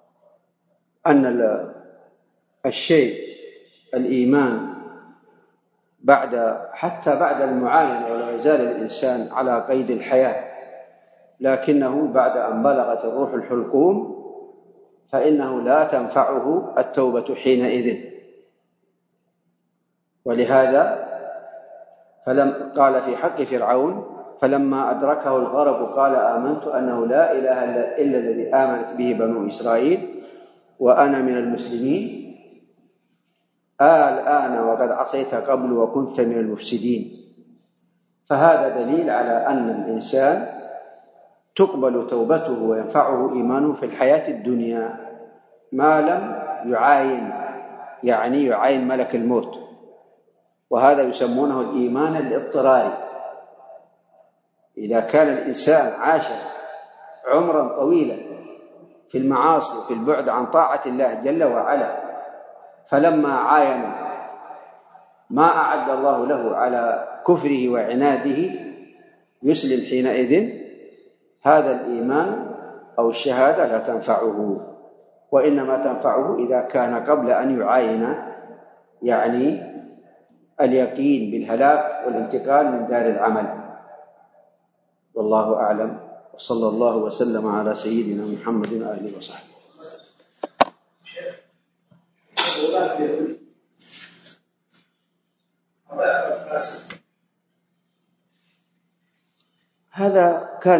أن الشيء الإيمان حتى بعد المعاينة، ولا يزال الإنسان على قيد الحياة، لكنه بعد أن بلغت الروح الحلقوم فإنه لا تنفعه التوبة حينئذ. ولهذا قال في حق فرعون: فلما أدركه الغرق قال آمنت أنه لا إله إلا الذي آمنت به بنو إسرائيل وأنا من المسلمين الآن وقد عصيت قبل وكنت من المفسدين. فهذا دليل على أن الإنسان تقبل توبته وينفعه إيمانه في الحياة الدنيا ما لم يعاين، يعني يعاين ملك الموت، وهذا يسمونه الإيمان الاضطراري. إذا كان الإنسان عاش عمرا طويلا في المعاصي وفي البعد عن طاعة الله جل وعلا، فلما عاين ما أعد الله له على كفره وعناده يسلم حينئذ، هذا الإيمان أو الشهادة لا تنفعه، وإنما تنفعه إذا كان قبل أن يعاين يعني اليقين بالهلاك والانتقال من دار العمل. والله أعلم، وصلى الله وسلم على سيدنا محمد وآله وصحبه. هذا كان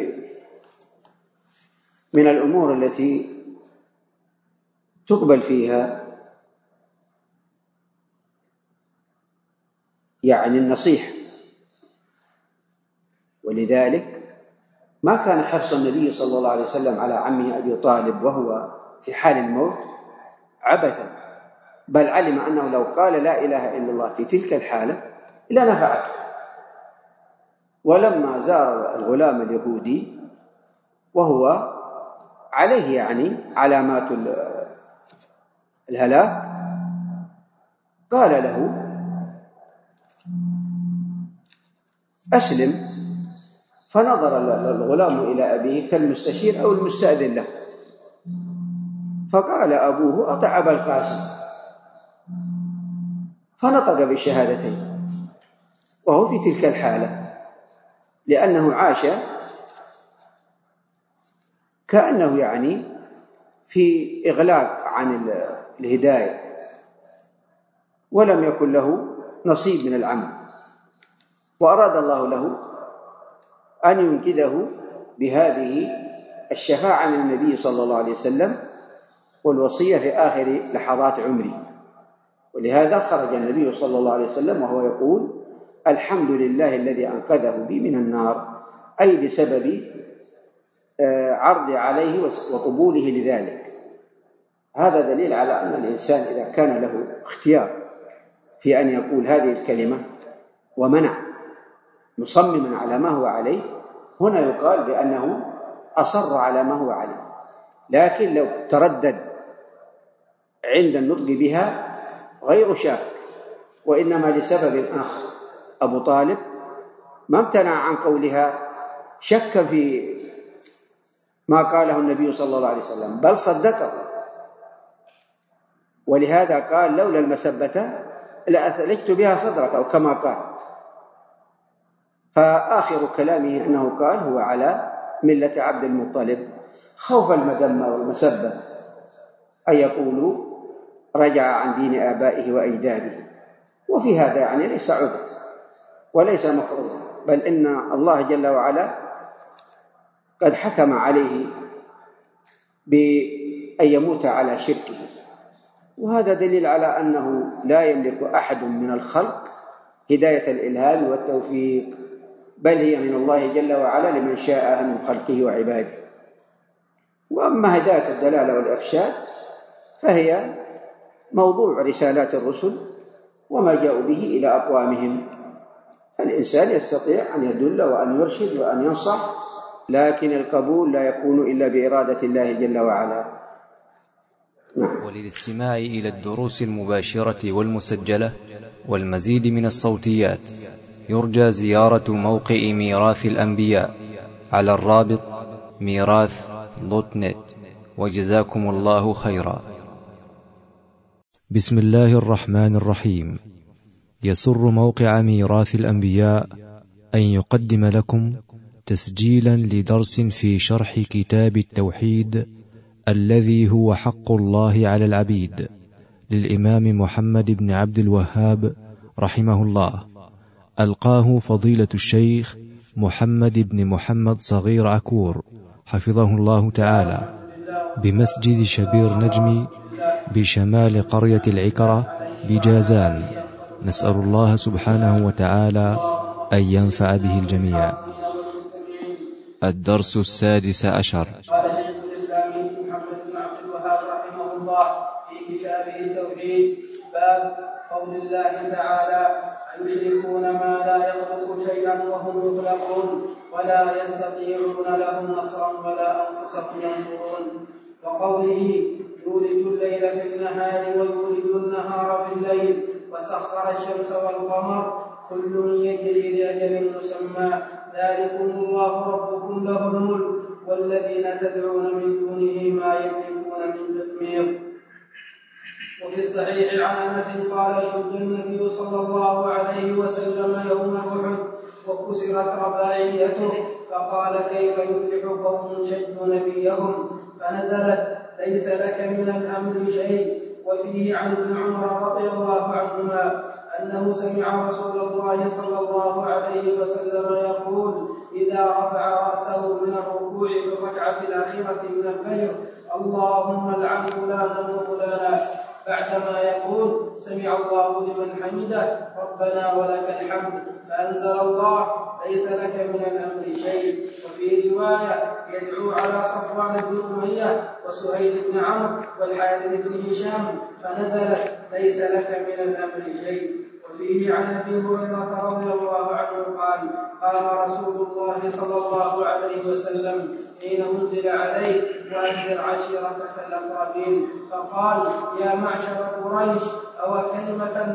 من الأمور التي تقبل فيها يعني النصيحة، ولذلك ما كان حرص النبي صلى الله عليه وسلم على عمه أبي طالب وهو في حال الموت عبثا، بل علم أنه لو قال لا إله إلا الله في تلك الحالة لنفعته. ولما زار الغلام اليهودي وهو عليه يعني علامات الهلاك قال له: أسلم. فنظر الغلام إلى أبيه كالمستشير أو المستأذن له، فقال أبوه: أطع أبا القاسم، فنطق بالشهادتين وهو في تلك الحالة، لأنه عاش كأنه يعني في إغلاق عن الهداية ولم يكن له نصيب من العمل، وأراد الله له أن ينقذه بهذه الشفاعة من النبي صلى الله عليه وسلم والوصية في آخر لحظات عمره. ولهذا خرج النبي صلى الله عليه وسلم وهو يقول: الحمد لله الذي أنقذه بي من النار، أي بسبب عرض عليه وقبوله لذلك. هذا دليل على أن الإنسان إذا كان له اختيار في أن يقول هذه الكلمة ومنع مصمما على ما هو عليه، هنا يقال بأنه أصر على ما هو عليه. لكن لو تردد عند النطق بها غير شاك، وإنما لسبب آخر، أبو طالب ما امتنع عن قولها، شك في ما قاله النبي صلى الله عليه وسلم بل صدقه، ولهذا قال: لولا المسبة لأثلجت بها صدرك، أو كما قال. فآخر كلامه أنه قال هو على ملة عبد المطلب، خوف المذمة والمسبة، أن يقولوا رجع عن دين آبائه وأجداده. وفي هذا يعني ليس عذر وليس مكروه، بل إن الله جل وعلا قد حكم عليه بأن يموت على شركه، وهذا دليل على أنه لا يملك أحد من الخلق هداية الإلهام والتوفيق، بل هي من الله جل وعلا لمن شاء من خلقه وعباده. وأما هداية الدلالة والإرشاد فهي موضوع رسالات الرسل وما جاءوا به إلى أقوامهم. الإنسان يستطيع أن يدل وأن يرشد وأن ينصح، لكن القبول لا يكون إلا بإرادة الله جل وعلا. وللاستماع إلى الدروس المباشرة والمسجلة والمزيد من الصوتيات يرجى زيارة موقع ميراث الأنبياء على الرابط ميراث.net. وجزاكم الله خيرا. بسم الله الرحمن الرحيم. يسر موقع ميراث الأنبياء أن يقدم لكم تسجيلا لدرس في شرح كتاب التوحيد الذي هو حق الله على العبيد للإمام محمد بن عبد الوهاب رحمه الله، ألقاه فضيلة الشيخ محمد بن محمد صغير عكور حفظه الله تعالى بمسجد شبير نجمي بشمال قرية العكرة بجازان. نسأل الله سبحانه وتعالى أن ينفع به الجميع. الدرس 16. قال شيخ الإسلام محمد بن عبد الوهاب رحمه الله في كتابه التوحيد: باب قول الله تعالى: أيشركون ما لا يخلق شيئا وهم يخلقون ولا يستطيعون لهم نصرا ولا أنفسهم ينصرون. وقوله: يولج الليل في النهار ويولج النهار في الليل وسخر الشمس والقمر كل يجري لأجل مسمى ذلكم الله ربكم له الملك والذين تدعون من دونه ما يملكون من قطمير. وفي الصحيح عن أنس قال: شج النبي صلى الله عليه وسلم يوم أحد وكسرت رباعيته، فقال: كيف يفلح قوم شجوا نبيهم؟ فنزلت: ليس لك من الأمر شيء. وفيه عن ابن عمر رضي الله عنهما أنه سمع رسول الله صلى الله عليه وسلم يقول إذا رفع رأسه من الركوع في الركعة الأخيرة من الفجر: اللهم العن فلانا وفلانا، بعدما يقول: سمع الله لمن حمده ربنا ولك الحمد، فأنزل الله: ليس لك من الأمر شيء. وفي رواية: يدعو على صفوان بن أمية وسهيل بن عمرو والحارث بن هشام، فنزلت: ليس لك من الأمر شيء. وفيه عن أبي هريرة رضي الله عنه قال: قال رسول الله صلى الله عليه وسلم حين أنزل عليه: وأنذر عشيرتك الأقربين، فقال: يا معشر قريش، أو كلمة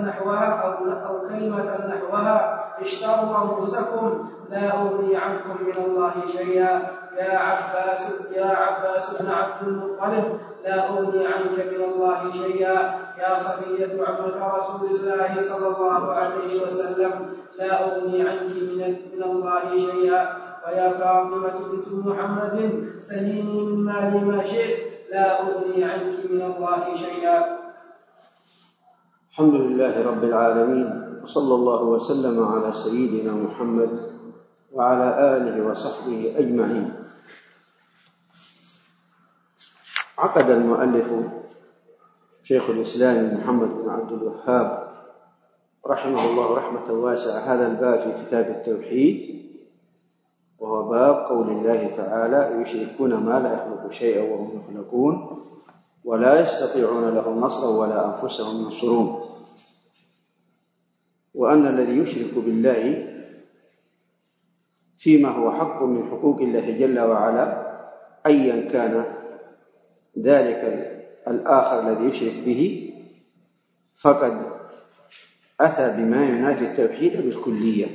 نحوها اشتروا أنفسكم لا أغني عنكم من الله شيئا. يا عباس بن عبد المطلب، لا أغني عنك من الله شيئا. يا صفية عمة رسول الله صلى الله عليه وسلم، لا أغني عنك من الله شيئا. ويا فاطمة بنت محمد، سليني من مالي ما شئت، لا أغني عنك من الله شيئا. الحمد لله رب العالمين، وصلى الله وسلم على سيدنا محمد وعلى آله وصحبه أجمعين. عقد المؤلف شيخ الإسلام محمد بن عبد الوهاب رحمه الله رحمة واسعة هذا الباب في كتاب التوحيد، وهو باب قول الله تعالى: يشركون ما لا يخلق شيئا وهم يخلقون ولا يستطيعون لهم نصرا ولا أنفسهم ينصرون. وأن الذي يشرك بالله فيما هو حق من حقوق الله جل وعلا، أيا كان ذلك الآخر الذي يشرك به، فقد أتى بما ينافي التوحيد بالكلية.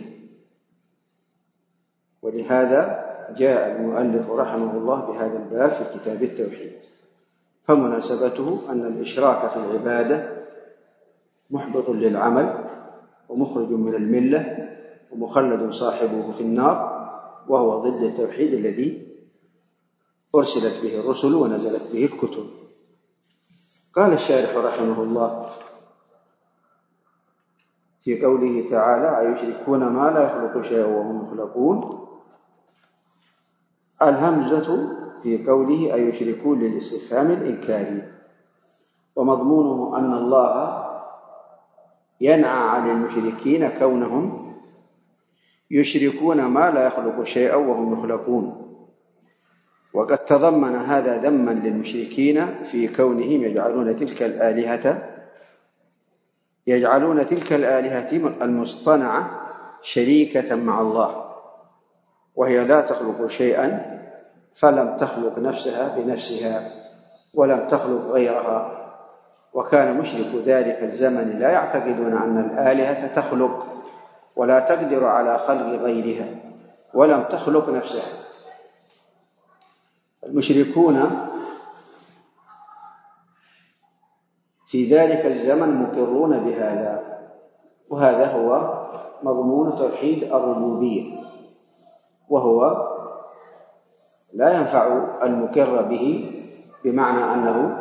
ولهذا جاء المؤلف رحمه الله بهذا الباب في كتاب التوحيد. فمناسبته أن الإشراك في العبادة محبط للعمل ومخرج من الملة ومخلد صاحبه في النار، وهو ضد التوحيد الذي أرسلت به الرسل ونزلت به الكتب. قال الشارح رحمه الله: في قوله تعالى أيشركون ما لا يخلق شيئا وهم يخلقون، الهمزة في قوله أيشركون للاستفهام الإنكاري، ومضمونه أن الله ينعى عن المشركين كونهم يشركون ما لا يخلق شيئا وهم يخلقون. وقد تضمن هذا ذما للمشركين في كونهم يجعلون تلك الآلهة المصطنعة شريكة مع الله، وهي لا تخلق شيئا، فلم تخلق نفسها بنفسها ولم تخلق غيرها. وكان مشرك ذلك الزمن لا يعتقدون أن الآلهة تخلق ولا تقدر على خلق غيرها ولم تخلق نفسها. المشركون في ذلك الزمن مقرون بهذا، وهذا هو مضمون توحيد الربوبية، وهو لا ينفع المقر به، بمعنى أنه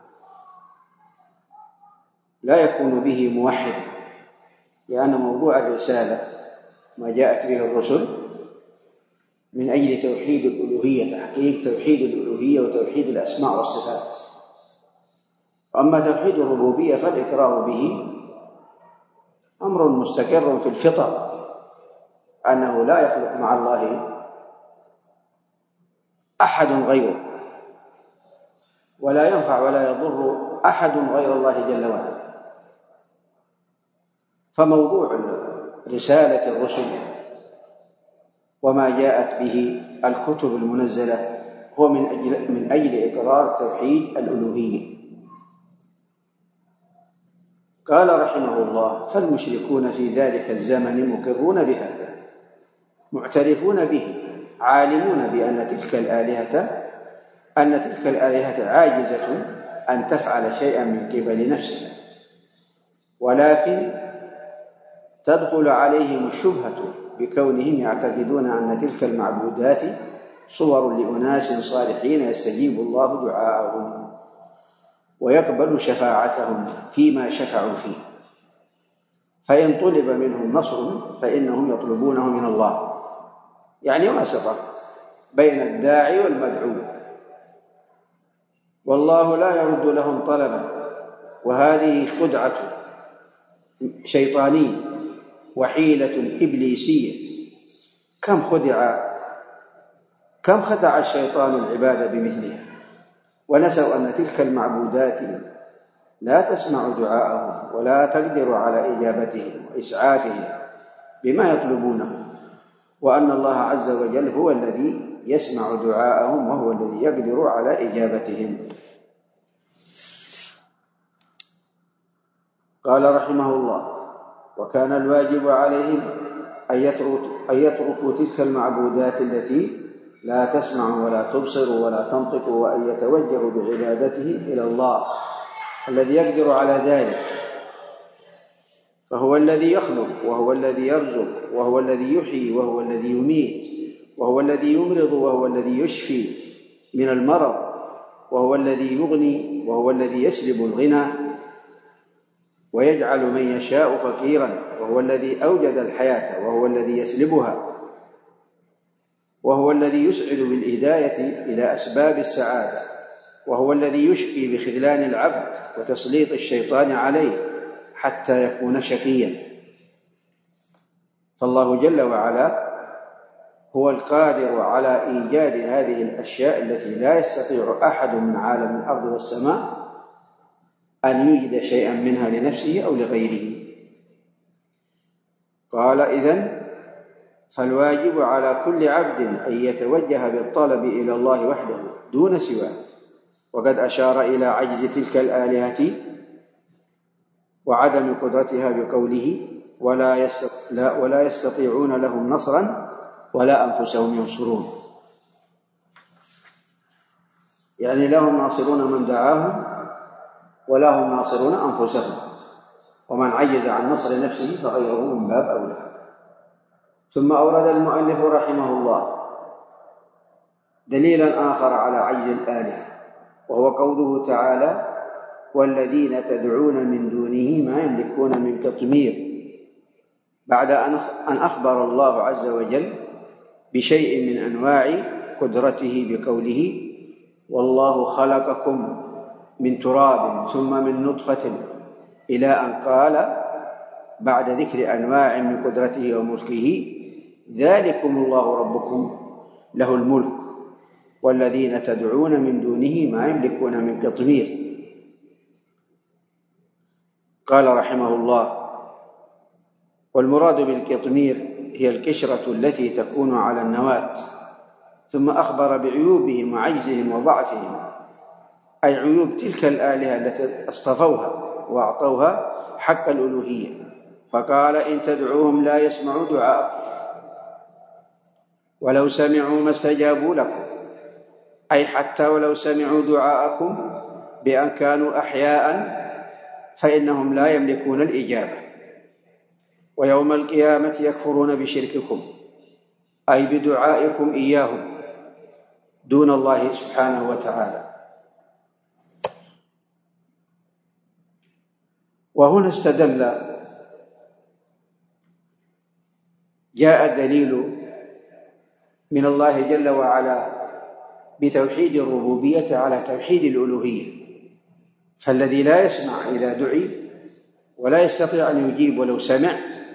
لا يكون به موحدا، لأن موضوع الرسالة ما جاءت به الرسل من أجل توحيد الألوهية، تحقيق توحيد الألوهية وتوحيد الأسماء والصفات. أما توحيد الربوبية فالإقرار به أمر مستقر في الفطر، أنه لا يخلق مع الله أحد غيره، ولا ينفع ولا يضر أحد غير الله جل وعلا. فموضوع رسالة الرسل وما جاءت به الكتب المنزلة هو من أجل إقرار توحيد الألوهية. قال رحمه الله: فالمشركون في ذلك الزمن مقرون بهذا، معترفون به، عالمون بأن تلك الآلهة عاجزة أن تفعل شيئا من قبل نفسها، ولكن تدخل عليهم الشبهة بكونهم يعتقدون أن تلك المعبودات صور لأناس صالحين يستجيب الله دعاءهم ويقبل شفاعتهم فيما شفعوا فيه، فإن طلب منهم نصر فإنهم يطلبونه من الله، يعني واسطة بين الداعي والمدعو، والله لا يرد لهم طلبا. وهذه خدعة شيطانية وحيلة إبليسية. كم خدع الشيطان العباد بمثلها، ونسوا أن تلك المعبودات لا تسمع دعاءهم ولا تقدر على إجابتهم وإسعافهم بما يطلبونه، وأن الله عز وجل هو الذي يسمع دعاءهم وهو الذي يقدر على إجابتهم. قال رحمه الله: وكان الواجب عليهم أن يتركوا تلك المعبودات التي لا تسمع ولا تبصر ولا تنطق، وأن يتوجهوا بعبادته إلى الله الذي يقدر على ذلك، فهو الذي يخلق وهو الذي يرزق وهو الذي يحيي وهو الذي يميت وهو الذي يمرض وهو الذي يشفي من المرض وهو الذي يغني وهو الذي يسلب الغنى ويجعل من يشاء فقيرا، وهو الذي أوجد الحياة وهو الذي يسلبها، وهو الذي يسعد بالهداية إلى أسباب السعادة، وهو الذي يشقي بخذلان العبد وتسليط الشيطان عليه حتى يكون شقيا. فالله جل وعلا هو القادر على إيجاد هذه الأشياء التي لا يستطيع أحد من عالم الأرض والسماء أن يوجد شيئا منها لنفسه أو لغيره. قال: إذن فالواجب على كل عبد أن يتوجه بالطلب إلى الله وحده دون سواه. وقد أشار إلى عجز تلك الآلهة وعدم قدرتها بقوله: ولا يستطيعون لهم نصرا ولا أنفسهم ينصرون، يعني لهم ناصرون من دعاهم ولا هم ناصرون أنفسهم، ومن عجز عن نصر نفسه فغيره من باب أولى. ثم أورد المؤلف رحمه الله دليلا آخر على عجز الآلهة، وهو قوله تعالى: والذين تدعون من دونه ما يملكون من قطمير. بعد أن أخبر الله عز وجل بشيء من أنواع قدرته بقوله: والله خلقكم من تراب ثم من نطفة، إلى أن قال بعد ذكر أنواع من قدرته وملكه: ذلكم الله ربكم له الملك والذين تدعون من دونه ما يملكون من قطمير. قال رحمه الله: والمراد بالقطمير هي القشرة التي تكون على النواة. ثم أخبر بعيوبهم وعجزهم وضعفهم، أي عيوب تلك الآلهة التي اصطفوها وأعطوها حق الألوهية، فقال: إن تدعوهم لا يسمعوا دعاءكم ولو سمعوا ما استجابوا لكم، أي حتى ولو سمعوا دعاءكم بأن كانوا أحياء فإنهم لا يملكون الإجابة. ويوم القيامة يكفرون بشرككم، أي بدعائكم إياهم دون الله سبحانه وتعالى. وهنا جاء الدليل من الله جل وعلا بتوحيد الربوبية على توحيد الألوهية، فالذي لا يسمع إذا دعي ولا يستطيع أن يجيب ولو سمع،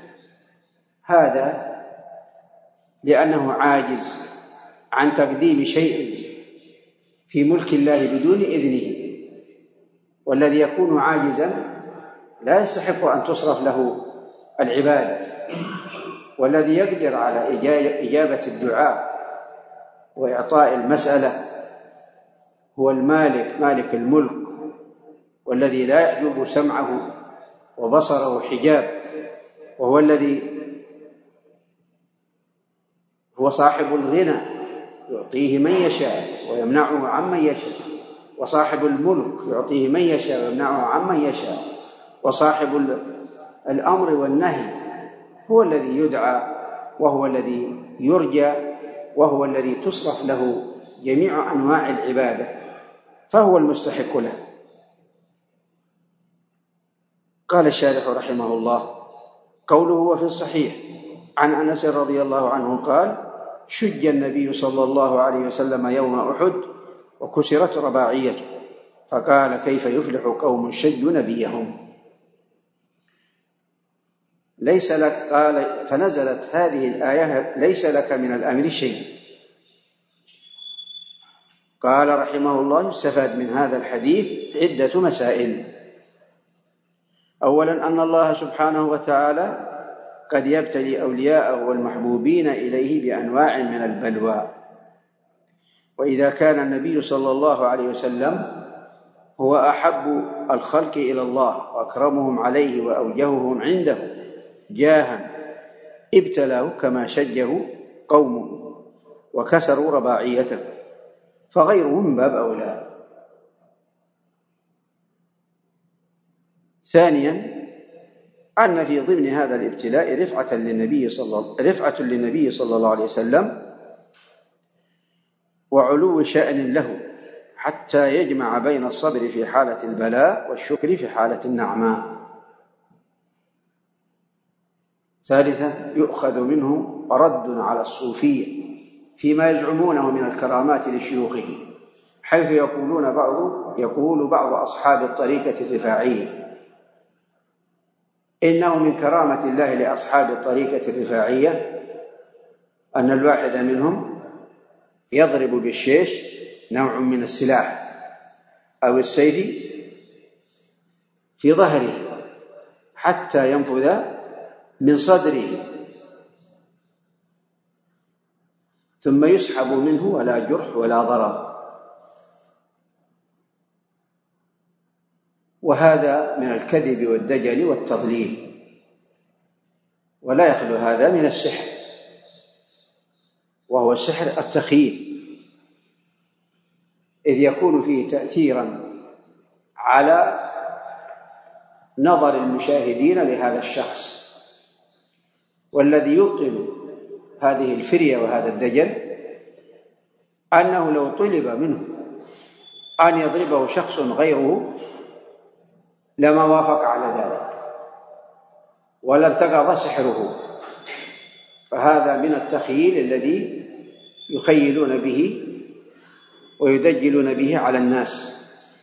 هذا لأنه عاجز عن تقديم شيء في ملك الله بدون إذنه، والذي يكون عاجزا لا يستحق أن تصرف له العبادة، والذي يقدر على إجابة الدعاء وإعطاء المسألة هو المالك، مالك الملك، والذي لا يحجب سمعه وبصره حجاب، وهو الذي هو صاحب الغنى يعطيه من يشاء ويمنعه عمن يشاء، وصاحب الملك يعطيه من يشاء ويمنعه عمن يشاء، وصاحب الأمر والنهي هو الذي يدعى وهو الذي يرجى وهو الذي تصرف له جميع أنواع العبادة، فهو المستحق له. قال الشارح رحمه الله: قوله وفي الصحيح عن أنس رضي الله عنه قال: شج النبي صلى الله عليه وسلم يوم أحد وكسرت رباعيته، فقال: كيف يفلح قوم شجوا نبيهم؟ ليس لك، قال: فنزلت هذه الآية: ليس لك من الأمر شيء. قال رحمه الله: يستفاد من هذا الحديث عدة مسائل. أولا، أن الله سبحانه وتعالى قد يبتلي أولياءه والمحبوبين إليه بأنواع من البلوى، وإذا كان النبي صلى الله عليه وسلم هو أحب الخلق إلى الله وأكرمهم عليه وأوجههم عنده جاها، ابتلاه كما شجه قومه وكسروا رباعيته، فغيره من باب أولى. ثانيا، أن في ضمن هذا الابتلاء رفعة للنبي صلى الله عليه وسلم وعلو شأن له، حتى يجمع بين الصبر في حالة البلاء والشكر في حالة النعماء. ثالثا، يؤخذ منه رد على الصوفية فيما يزعمونه من الكرامات لشيوخهم، حيث يقول بعض أصحاب الطريقة الرفاعية إنه من كرامة الله لأصحاب الطريقة الرفاعية أن الواحد منهم يضرب بالشيش، نوع من السلاح، أو السيف في ظهره حتى ينفذ من صدره، ثم يسحب منه ولا جرح ولا ضرر. وهذا من الكذب والدجل والتضليل، ولا يخلو هذا من السحر، وهو السحر التخييل، إذ يكون فيه تأثيرا على نظر المشاهدين لهذا الشخص. والذي يبطل هذه الفرية وهذا الدجل أنه لو طلب منه أن يضربه شخص غيره لما وافق على ذلك، ولا انتقض سحره. فهذا من التخييل الذي يخيلون به ويدجلون به على الناس.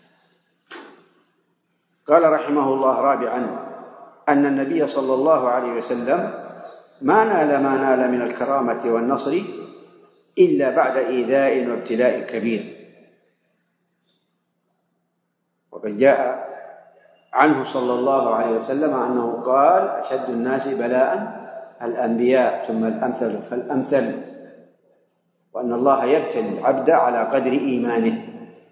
قال رحمه الله رابعا أن النبي صلى الله عليه وسلم ما نال من الكرامة والنصر إلا بعد إيذاء وابتلاء كبير. وقد جاء عنه صلى الله عليه وسلم أنه قال: أشد الناس بلاء الأنبياء ثم الأمثل فالأمثل، وأن الله يبتلي العبد على قدر إيمانه.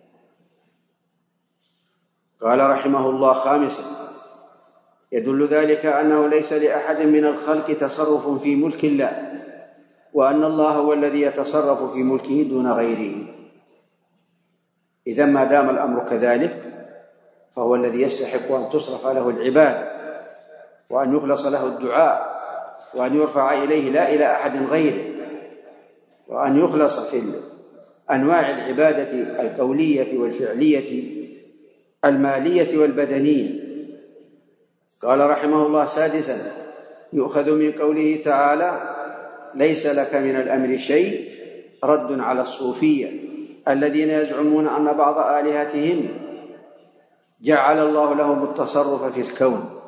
قال رحمه الله خامسا: يدل ذلك أنه ليس لأحد من الخلق تصرف في ملك الله، وأن الله هو الذي يتصرف في ملكه دون غيره. إذا ما دام الأمر كذلك فهو الذي يستحق أن تصرف له العبادة، وأن يخلص له الدعاء، وأن يرفع إليه لا إلى أحد غيره، وأن يخلص في أنواع العبادة القولية والفعلية المالية والبدنية. قال رحمه الله سادسا: يؤخذ من قوله تعالى: ليس لك من الأمر شيء، رد على الصوفية الذين يزعمون أن بعض آلهتهم جعل الله لهم التصرف في الكون.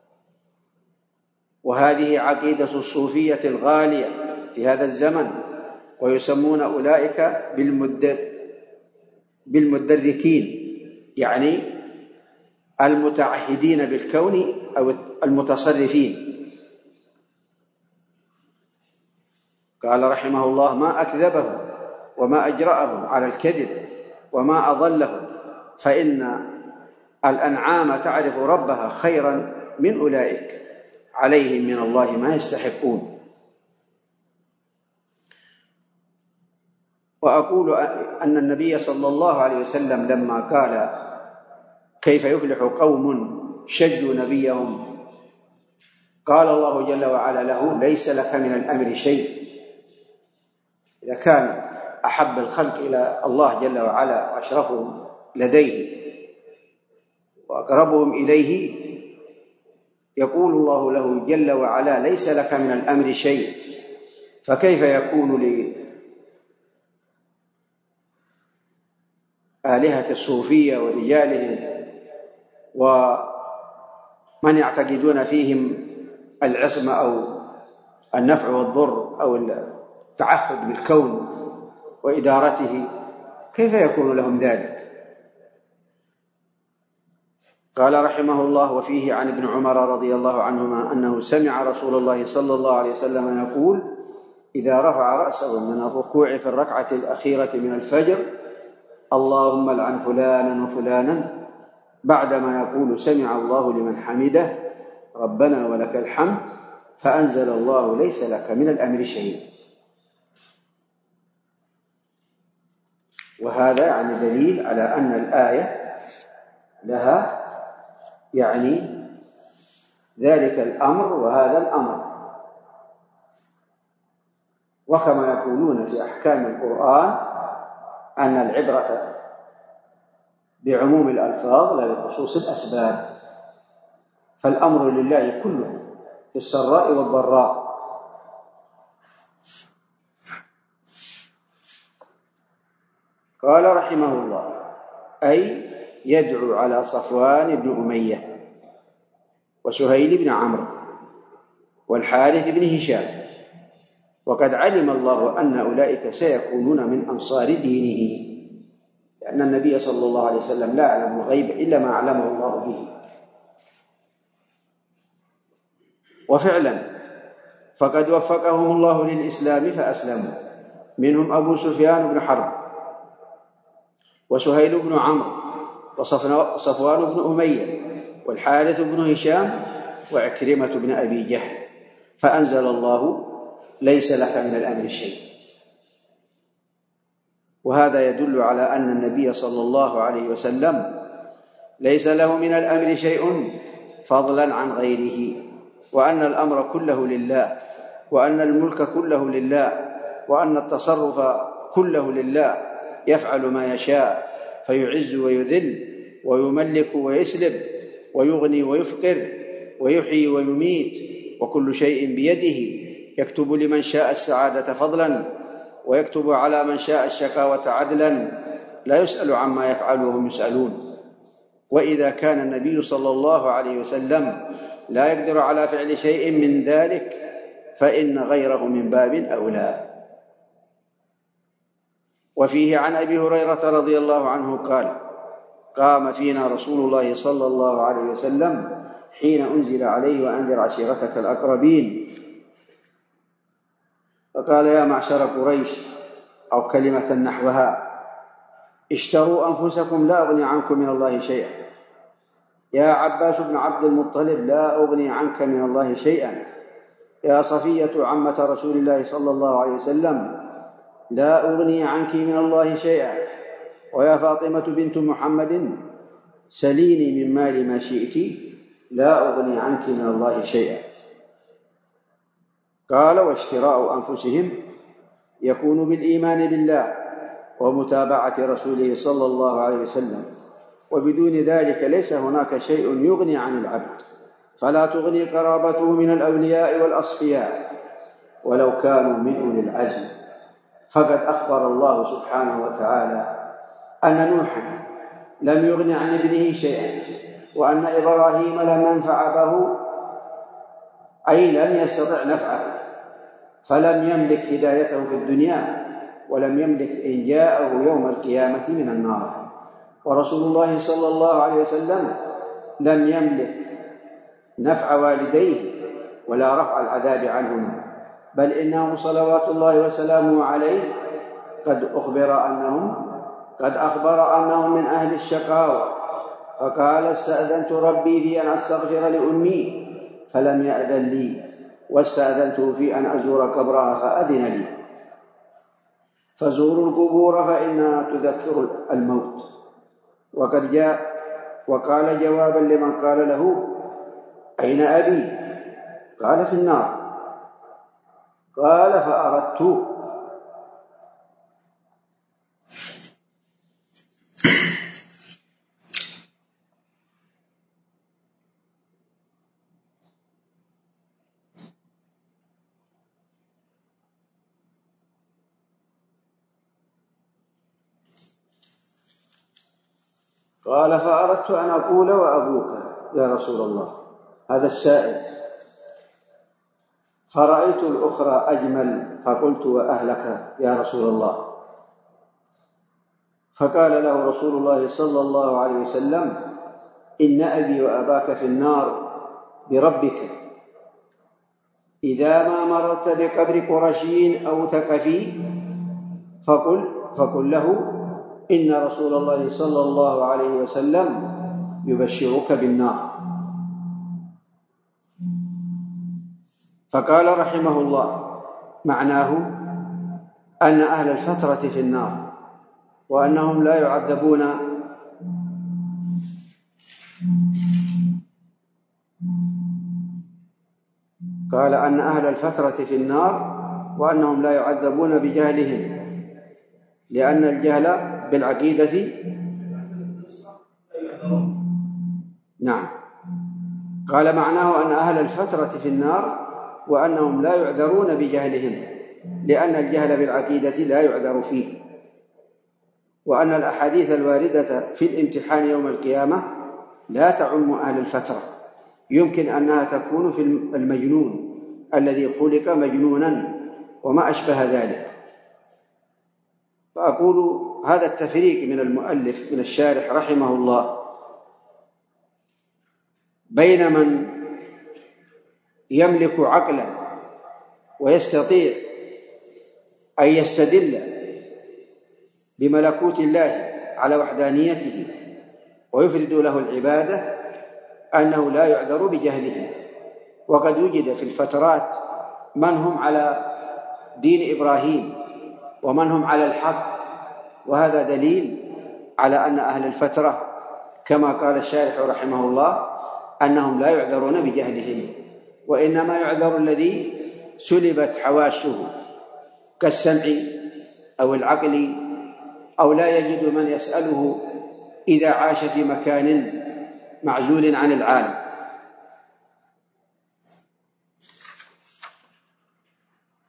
وهذه عقيدة الصوفية الغالية في هذا الزمن، ويسمون أولئك بالمدركين، يعني المتعهدين بالكون أو المتصرفين. قال رحمه الله: ما أكذبه وما أجرأه على الكذب وما أضله، فإن الأنعام تعرف ربها خيرا من أولئك، عليهم من الله ما يستحقون. وأقول أن النبي صلى الله عليه وسلم لما قال: كيف يفلح قوم شجوا نبيهم، قال الله جل وعلا له: ليس لك من الأمر شيء. إذا كان أحب الخلق إلى الله جل وعلا وأشرفهم لديه وأقربهم إليه، يقول الله له جل وعلا: ليس لك من الأمر شيء، فكيف يكون لآلهة الصوفية ورجالهم ومن يعتقدون فيهم العصمة أو النفع والضر أو التعهد بالكون وإدارته، كيف يكون لهم ذلك؟ قال رحمه الله: وفيه عن ابن عمر رضي الله عنهما أنه سمع رسول الله صلى الله عليه وسلم يقول: إذا رفع رأسه من الركوع في الركعة الأخيرة من الفجر: اللهم لعن فلانا وفلانا، بعدما يقول: سمع الله لمن حمده، ربنا ولك الحمد، فأنزل الله: ليس لك من الأمر شيء. وهذا يعني دليل على أن الآية لها يعني ذلك الأمر وهذا الأمر. وكما يقولون في أحكام القرآن أن العبرة بعموم الألفاظ لا بخصوص الأسباب، فالأمر لله كله في السراء والضراء. قال رحمه الله: أي يدعو على صفوان بن أمية وسهيل بن عمرو والحارث بن هشام، وقد علم الله أن أولئك سيكونون من أنصار دينه، لأن النبي صلى الله عليه وسلم لا يعلم الغيب إلا ما علمه الله به. وفعلا فقد وفقهم الله للإسلام فأسلموا، منهم أبو سفيان بن حرب وسهيل بن عمرو وصفوان بن أمية والحارث بن هشام وعكرمة بن أبي جهل، فأنزل الله: ليس لك من الأمر شيء. وهذا يدل على أن النبي صلى الله عليه وسلم ليس له من الأمر شيء فضلا عن غيره، وأن الأمر كله لله، وأن الملك كله لله، وأن التصرف كله لله، يفعل ما يشاء، فيعز ويذل، ويملك ويسلب، ويغني ويفقر، ويحيي ويميت وكل شيء بيده، يكتب لمن شاء السعادة فضلا ويكتب على من شاء الشقاوة عدلا، لا يسأل عما يفعل وهم يسألون. وإذا كان النبي صلى الله عليه وسلم لا يقدر على فعل شيء من ذلك فإن غيره من باب أولى. وفيه عن أبي هريرة رضي الله عنه قال: قام فينا رسول الله صلى الله عليه وسلم حين أنزل عليه وأنذر عشيرتك الأقربين، فقال: يا معشر قريش، أو كلمة نحوها: اشتروا أنفسكم لا أغني عنكم من الله شيئا. يا عباس بن عبد المطلب، لا أغني عنك من الله شيئا. يا صفية عمة رسول الله صلى الله عليه وسلم، لا أغني عنك من الله شيئا. ويا فاطمة بنت محمد، سليني من مال ما شئت، لا أغني عنك من الله شيئا. قال: واشتراء أنفسهم يكون بالإيمان بالله ومتابعة رسوله صلى الله عليه وسلم، وبدون ذلك ليس هناك شيء يغني عن العبد، فلا تغني قرابته من الأولياء والأصفياء ولو كانوا من أولي العزم. فقد أخبر الله سبحانه وتعالى أن نوحا لم يغن عن ابنه شيئا، وأن إبراهيم لم ينفع به، أي لم يستطع نفعه، فلم يملك هدايته في الدنيا ولم يملك إنجاءه يوم القيامة من النار. ورسول الله صلى الله عليه وسلم لم يملك نفع والديه ولا رفع العذاب عنهما، بل إنه صلوات الله وسلامه عليه قد أخبر أنهم من أهل الشقاوة، فقال: استأذنت ربي في أن أستغفر لأمي فلم يأذن لي، واستأذنته في أن أزور قبرها فأذن لي. فزوروا القبور فإنها تذكر الموت. وقد جاء وقال جوابا لمن قال له: أين أبي؟ قال: في النار. قال: فأردت أن أقول: وأبوك يا رسول الله، هذا السائل. فرأيت الأخرى أجمل فقلت: وأهلك يا رسول الله. فقال له رسول الله صلى الله عليه وسلم: إن أبي وأباك في النار بربك، إذا ما مررت بقبر قرشي أو ثقفي فقل له: إن رسول الله صلى الله عليه وسلم يبشرك بالنار. فقال رحمه الله: معناه أن أهل الفترة في النار، وأنهم لا يعذبون قال أن أهل الفترة في النار وأنهم لا يعذبون بجهلهم، لأن الجهل بالعقيدة نعم. قال معناه أن أهل الفترة في النار وأنهم لا يعذرون بجهلهم، لأن الجهل بالعقيدة لا يعذر فيه، وأن الأحاديث الواردة في الامتحان يوم القيامة لا تعم أهل الفترة، يمكن أنها تكون في المجنون الذي خلق مجنونا وما أشبه ذلك. فأقول هذا التفريق من المؤلف من الشارح رحمه الله بين من يملك عقلا ويستطيع أن يستدل بملكوت الله على وحدانيته ويفرد له العبادة، أنه لا يعذر بجهله. وقد وجد في الفترات من هم على دين إبراهيم ومن هم على الحق، وهذا دليل على أن أهل الفترة كما قال الشارح رحمه الله أنهم لا يعذرون بجهلهم، وإنما يعذر الذي سلبت حواسه كالسمع أو العقل، أو لا يجد من يسأله إذا عاش في مكان معزول عن العالم.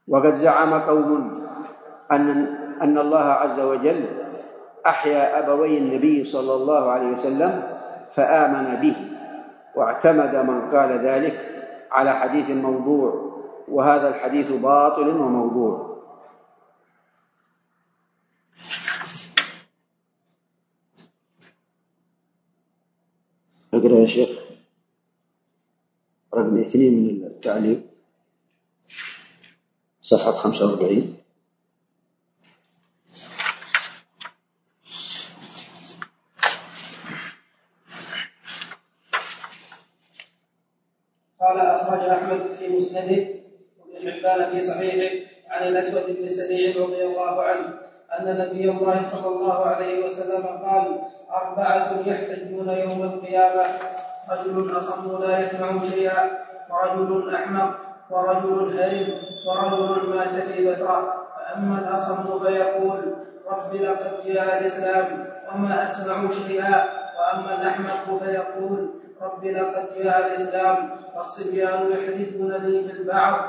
وقد زعم قوم أن الله عز وجل أحيا أبوي النبي صلى الله عليه وسلم فآمن به، واعتمد من قال ذلك على حديث موضوع، وهذا الحديث باطل وموضوع. اقرأ يا شيخ رقم 2 من التعليق، صفحة 45. قال أخرج أحمد في مسنده وابن حبان في صحيحه عن الأسود بن سريع رضي الله عنه أن نبي الله صلى الله عليه وسلم قال: 4 يحتجون يوم القيامة: رجل أصم لا يسمع شيئا، ورجل أحمق، ورجل هرم، ورجل مات في فترة. فأما الأصم فيقول: رب لقد جاء الإسلام وما أسمع شيئا. وأما الأحمق فيقول: رب لقد جاء الإسلام والصبيان يحدثونني بالبعض.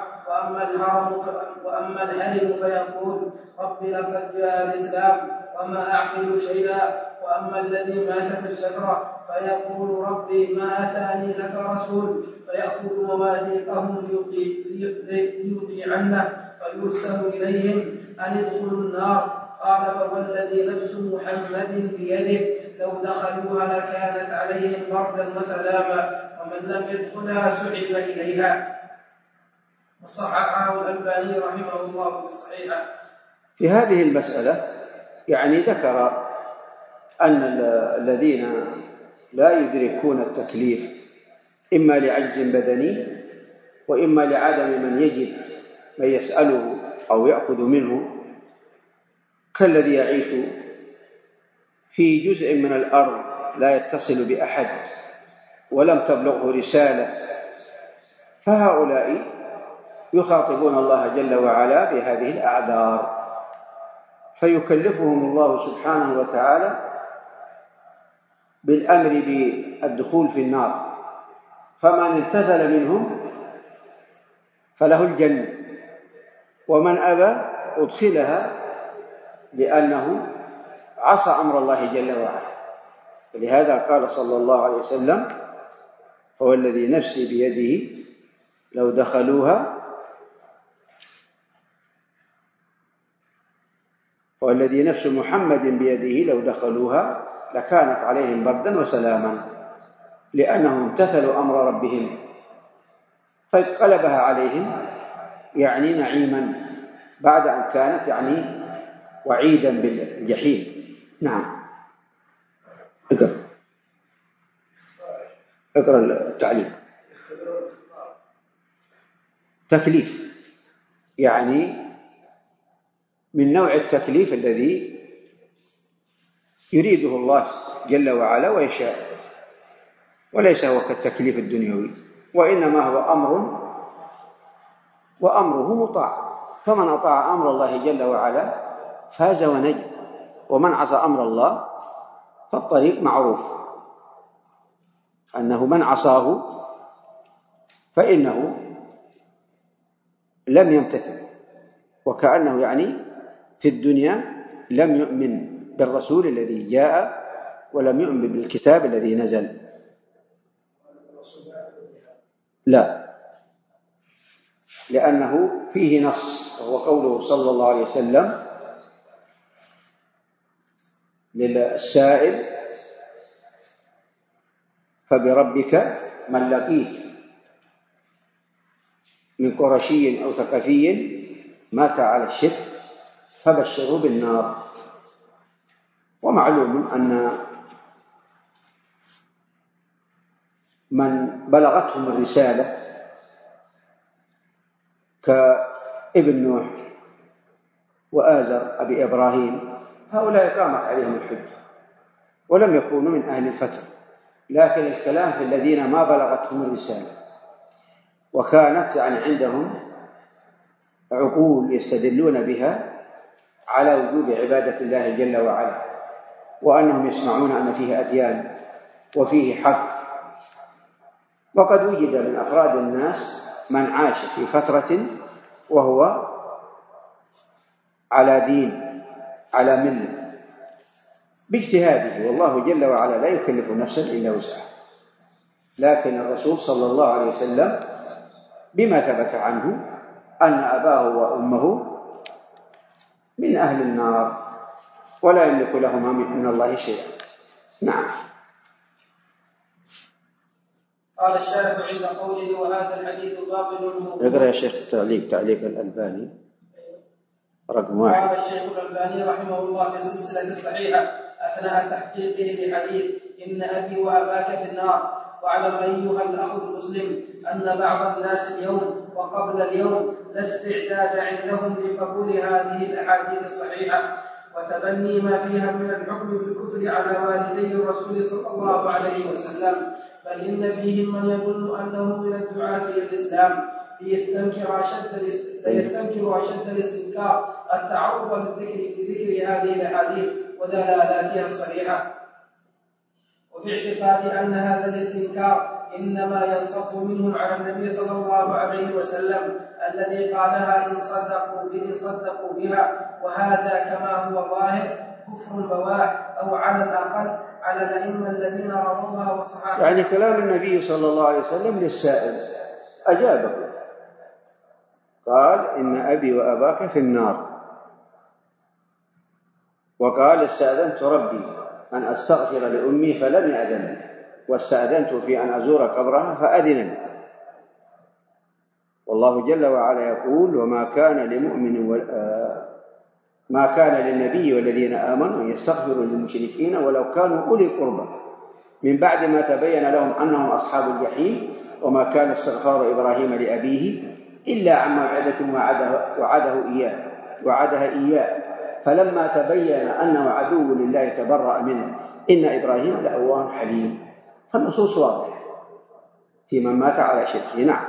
وأما الهرم فيقول: رب لقد جاء الإسلام وما أعقل شيئا. وأما الذي مات في الفترة فيقول: ربي ما أتاني لك رسول، فيأخذ مواثيقهم ليوقي عنه، فيرسل إليهم أن ادخلوا النار. قال: فوالذي نفس محمد بيده لو دخلوها لكانت عليهم بردا وسلاما، ومن لم يدخلها سحب إليها. وصححه الألباني رحمه الله في الصحيحة. في هذه المسألة يعني ذكر أن الذين لا يدركون التكليف إما لعجز بدني، وإما لعدم من يجد من يسأله أو يأخذ منه، كالذي يعيش في جزء من الأرض لا يتصل بأحد ولم تبلغه رسالة، فهؤلاء يخاطبون الله جل وعلا بهذه الأعذار، فيكلفهم الله سبحانه وتعالى بالأمر بالدخول في النار، فمن امتثل منهم فله الجنة، ومن أبى أدخلها لأنه عصى أمر الله جل وعلا. ولهذا قال صلى الله عليه وسلم: فوالذي نفسي بيده لو دخلوها والذي نفس محمد بيده لو دخلوها لكانت عليهم بردا وسلاما، لأنهم امتثلوا أمر ربهم فقلبها عليهم يعني نعيما، بعد أن كانت يعني وعيدا بالجحيم. نعم. اقرأ التعليم. تكليف يعني من نوع التكليف الذي يريده الله جل وعلا ويشاء، وليس هو كالتكليف الدنيوي، وإنما هو أمر وأمره مطاع، فمن أطاع أمر الله جل وعلا فاز ونجا، ومن عصى أمر الله فالطريق معروف، أنه من عصاه فإنه لم يمتثل، وكأنه يعني في الدنيا لم يؤمن بالرسول الذي جاء ولم يؤمن بالكتاب الذي نزل. لا، لأنه فيه نص، وهو قوله صلى الله عليه وسلم للسائل: فبربك من لقيت من قرشي أو ثقفي مات على الشرك فبشره بالنار. ومعلوم أن من بلغتهم الرسالة كابن نوح وآزر أبي إبراهيم، هؤلاء قامت عليهم الحجة ولم يكونوا من أهل الفترة، لكن الكلام في الذين ما بلغتهم الرسالة وكانت يعني عندهم عقول يستدلون بها على وجوب عبادة الله جل وعلا، وأنهم يسمعون أن فيه أديان وفيه حق. وقد وجد من أفراد الناس من عاش في فترة وهو على دين على ملة باجتهاده، والله جل وعلا لا يكلف نفسا إلا وسعها. لكن الرسول صلى الله عليه وسلم بما ثبت عنه أن أباه وأمه من أهل النار ولا يملك لهما من الله شيئا. نعم. قال الشارح عند قوله وهذا الحديث باطل. اقرأ يا شيخ تعليق الألباني رقم 1. قال الشيخ الألباني رحمه الله في السلسلة الصحيحة أثناء تحقيقه لحديث إن أبي وأباك في النار: واعلم أيها الأخ المسلم أن بعض الناس اليوم وقبل اليوم لا استعداد عندهم لقبول هذه الأحاديث الصحيحة وتبني ما فيها من الحكم بالكفر على والدي الرسول صلى الله عليه وسلم، بل إن فيهم من يظن أنه من الدعاة إلى الإسلام ليستنكر أشد الاستنكار التعرض لذكر هذه الأحاديث ودلالاتها الصريحة، وفي اعتقاد أن هذا الاستنكار إنما ينصب منهم على النبي صلى الله عليه وسلم الذي قالها إن صدقوا بها، وهذا كما هو ظاهر كفر بواح، أو على الأقل على الأئمة الذين رووها وصححوها. يعني كلام النبي صلى الله عليه وسلم للسائل أجابه، قال إن أبي وأباك في النار، وقال استأذنت ربي أن أستغفر لأمي فلم يأذن، واستأذنت في أن أزور قبرها فأذن. والله جل وعلا يقول وما كان للنبي والذين آمنوا أن يستغفروا للمشركين ولو كانوا أولي قربى من بعد ما تبين لهم أنهم أصحاب الجحيم، وما كان استغفار إبراهيم لأبيه إلا عن موعدة وعدها إياه فلما تبين أنه عدو لله تبرأ منه إن إبراهيم لأواه حليم. فالنصوص واضحة في من مات على شركه. نعم.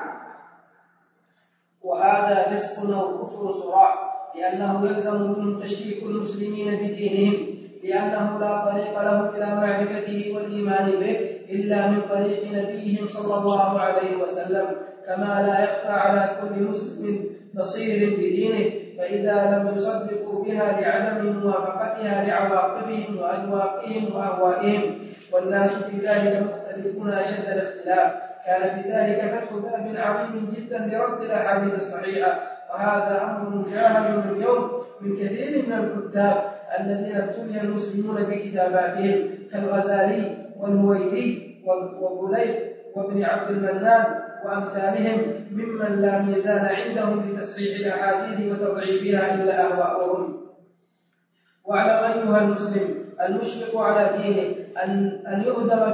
وهذا فسق أو كفر صراح، لأنه يلزم منه تشكيك المسلمين بدينهم، لأنه لا طريق لهم إلى معرفته والإيمان به إلا من طريق نبيهم صلى الله عليه وسلم، كما لا يخفى على كل مسلم بصير بدينه، فإذا لم يصدقوا بها لعدم موافقتها لعواقبهم وأذواقهم وأهوائهم، والناس في ذلك مختلفون أشد الاختلاف، كان في ذلك فتح باب عظيم جدا لرد الأحاديث الصحيحة. وهذا أمر مشاهد اليوم من كثير من الكتاب الذين ابتلي المسلمون بكتاباتهم كالغزالي والهويدي وبليغ وابن عبد المنان وأمثالهم، ممن لا ميزان عندهم لتصحيح الأحاديث وتضعيفها إلا أهواءهم. واعلم أيها المسلم المشفق على دينه أن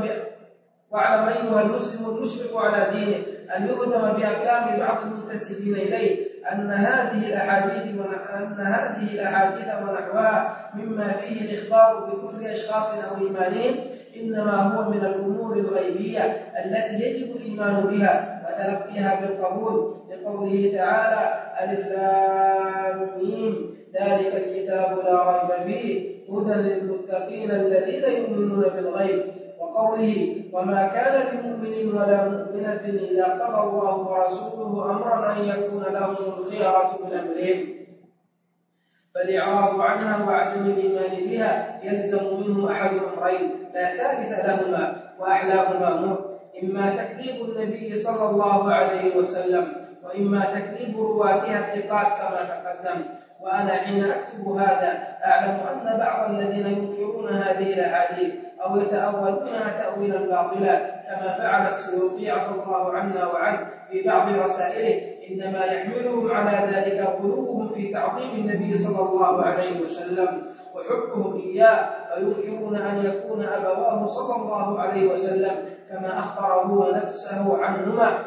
يهدم بأكلام بعض المنتسبين إليه أن هذه الأحاديث ونحوها مما فيه الإخبار بكفر أشخاص أو إيمانهم إنما هو من الأمور الغيبية التي يجب الإيمان بها وتلقيها بالقبول، لقوله تعالى ألف لام ميم ذلك الكتاب لا ريب فيه هدى للمتقين الذين يؤمنون بالغيب، وقوله وما كان لمؤمن ولا مؤمنة إذا قضى الله ورسوله أمرا أن يكون لهم الخيرة من أمرهم، فالإعراض عنها وعدم الإيمان بها يلزم منه أحد أمرين لا ثالث لهما وأحلاهما مر: إما تكذيب النبي صلى الله عليه وسلم، وإما تكذيب رواتها الثقات كما تقدم. وأنا حين أكتب هذا أعلم أن بعض الذين ينكرون هذه الأحاديث أو يتأولونها تأويلا باطلا كما فعل السيوطي عفى الله عنا وعنه في بعض رسائله إنما يحملهم على ذلك غلوهم في تعظيم النبي صلى الله عليه وسلم وحبهم إياه، فينكرون أن يكون أبواه صلى الله عليه وسلم كما أخبره نفسه عنهما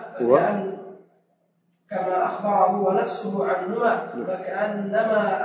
فكأنهم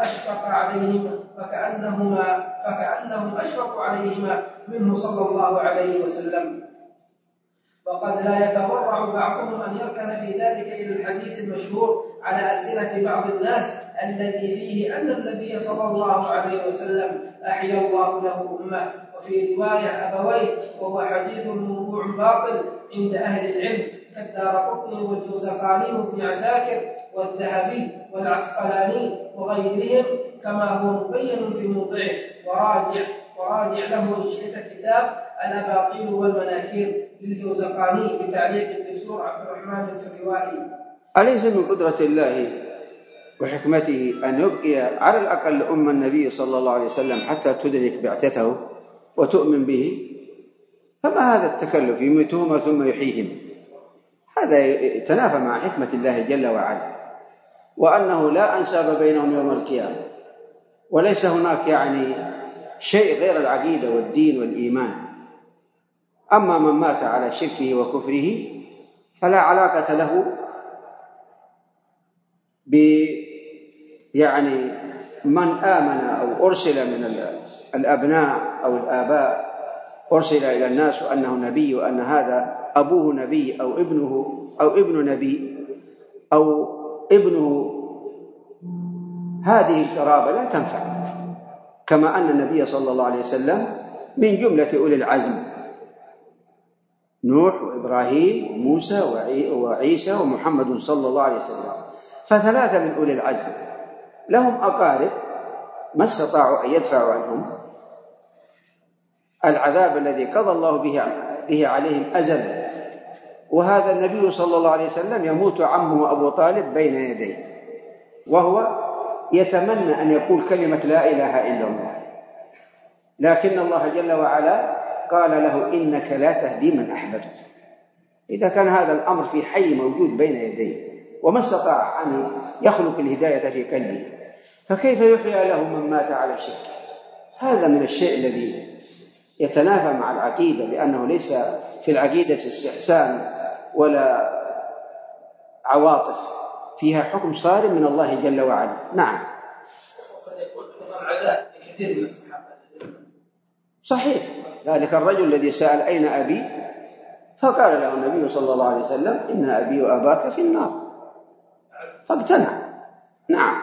أشفق عليهما منه صلى الله عليه وسلم. وقد لا يتورع بعضهم أن يركن في ذلك إلى الحديث المشهور على ألسنة بعض الناس الذي فيه أن النبي صلى الله عليه وسلم أحيا الله له أمة، وفي رواية أبويه، وهو حديث موضوع باطل عند أهل العلم، كالدارقطني والجوزقاني وابن عساكر والذهبي والعسقلاني وغيرهم، كما هو مبين في موضعه، وراجع له إن شئت كتاب الأباطيل والمناكير للجوزقاني بتعليق الدكتور عبد الرحمن الفروائي. أليس من قدرة الله وحكمته أن يبقي على الأقل النبي صلى الله عليه وسلم حتى تدرك بعثته وتؤمن به؟ فما هذا التكلف؟ يميتهم ثم يحييهم، هذا يتنافى مع حكمة الله جل وعلا، وأنه لا أنساب بينهم يوم القيامة، وليس هناك شيء غير العقيدة والدين والإيمان. أما من مات على شركه وكفره فلا علاقة له من آمن أو أرسل من الأبناء أو الآباء أرسل إلى الناس وأنه نبي، وأن هذا أبوه نبي أو ابنه أو ابن نبي أو ابنه، هذه القرابة لا تنفع، كما أن النبي صلى الله عليه وسلم من جملة أولي العزم، نوح وإبراهيم وموسى وعيسى ومحمد صلى الله عليه وسلم، فثلاثة من أولي العزم لهم أقارب ما استطاعوا أن يدفعوا عنهم العذاب الذي قضى الله به عليهم أزلا. وهذا النبي صلى الله عليه وسلم يموت عمه أبو طالب بين يديه وهو يتمنى أن يقول كلمة لا إله إلا الله، لكن الله جل وعلا قال له إنك لا تهدي من أحببت. إذا كان هذا الأمر في حي موجود بين يديه وما استطاع أن يخلق الهداية في قلبه، فكيف يحيى له من مات على الشرك؟ هذا من الشيء الذي يتنافى مع العقيدة، لأنه ليس في العقيدة استحسان ولا عواطف، فيها حكم صارم من الله جل وعلا. نعم. وقد يكون عزاء لكثير من الصحابة. صحيح، ذلك الرجل الذي سأل أين أبي، فقال له النبي صلى الله عليه وسلم إن أبي وأباك في النار، فاقتنع. نعم.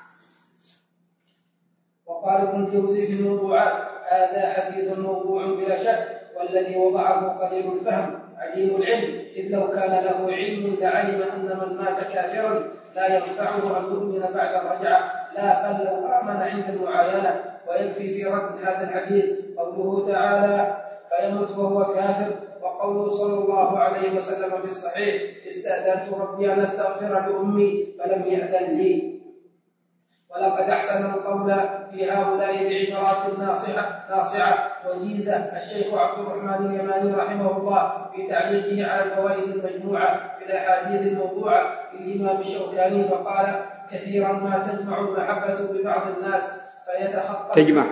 وقال ابن الجوزي في الموضوعات هذا حديث موضوع بلا شك، والذي وضعه قليل الفهم عليم العلم، إذ لو كان له علم لعلم أن من مات كافرا لا ينفعه أن يؤمن بعد الرجعة، لا بل لو آمن عند المعاينة. ويكفي في رد هذا الحديث قوله تعالى فيمت وهو كافر، وقوله صلى الله عليه وسلم في الصحيح استأذنت ربي أن أستغفر لأمي فلم يأذن لي. ولقد أحسن القول في هؤلاء بعبارات ناصعة وجيزة الشيخ عبد الرحمن اليماني رحمه الله في تعليقه على الفوائد المجموعة في الأحاديث الموضوعة للإمام الشوكاني، فقال كثيرا ما تجمع المحبة ببعض الناس تجمع.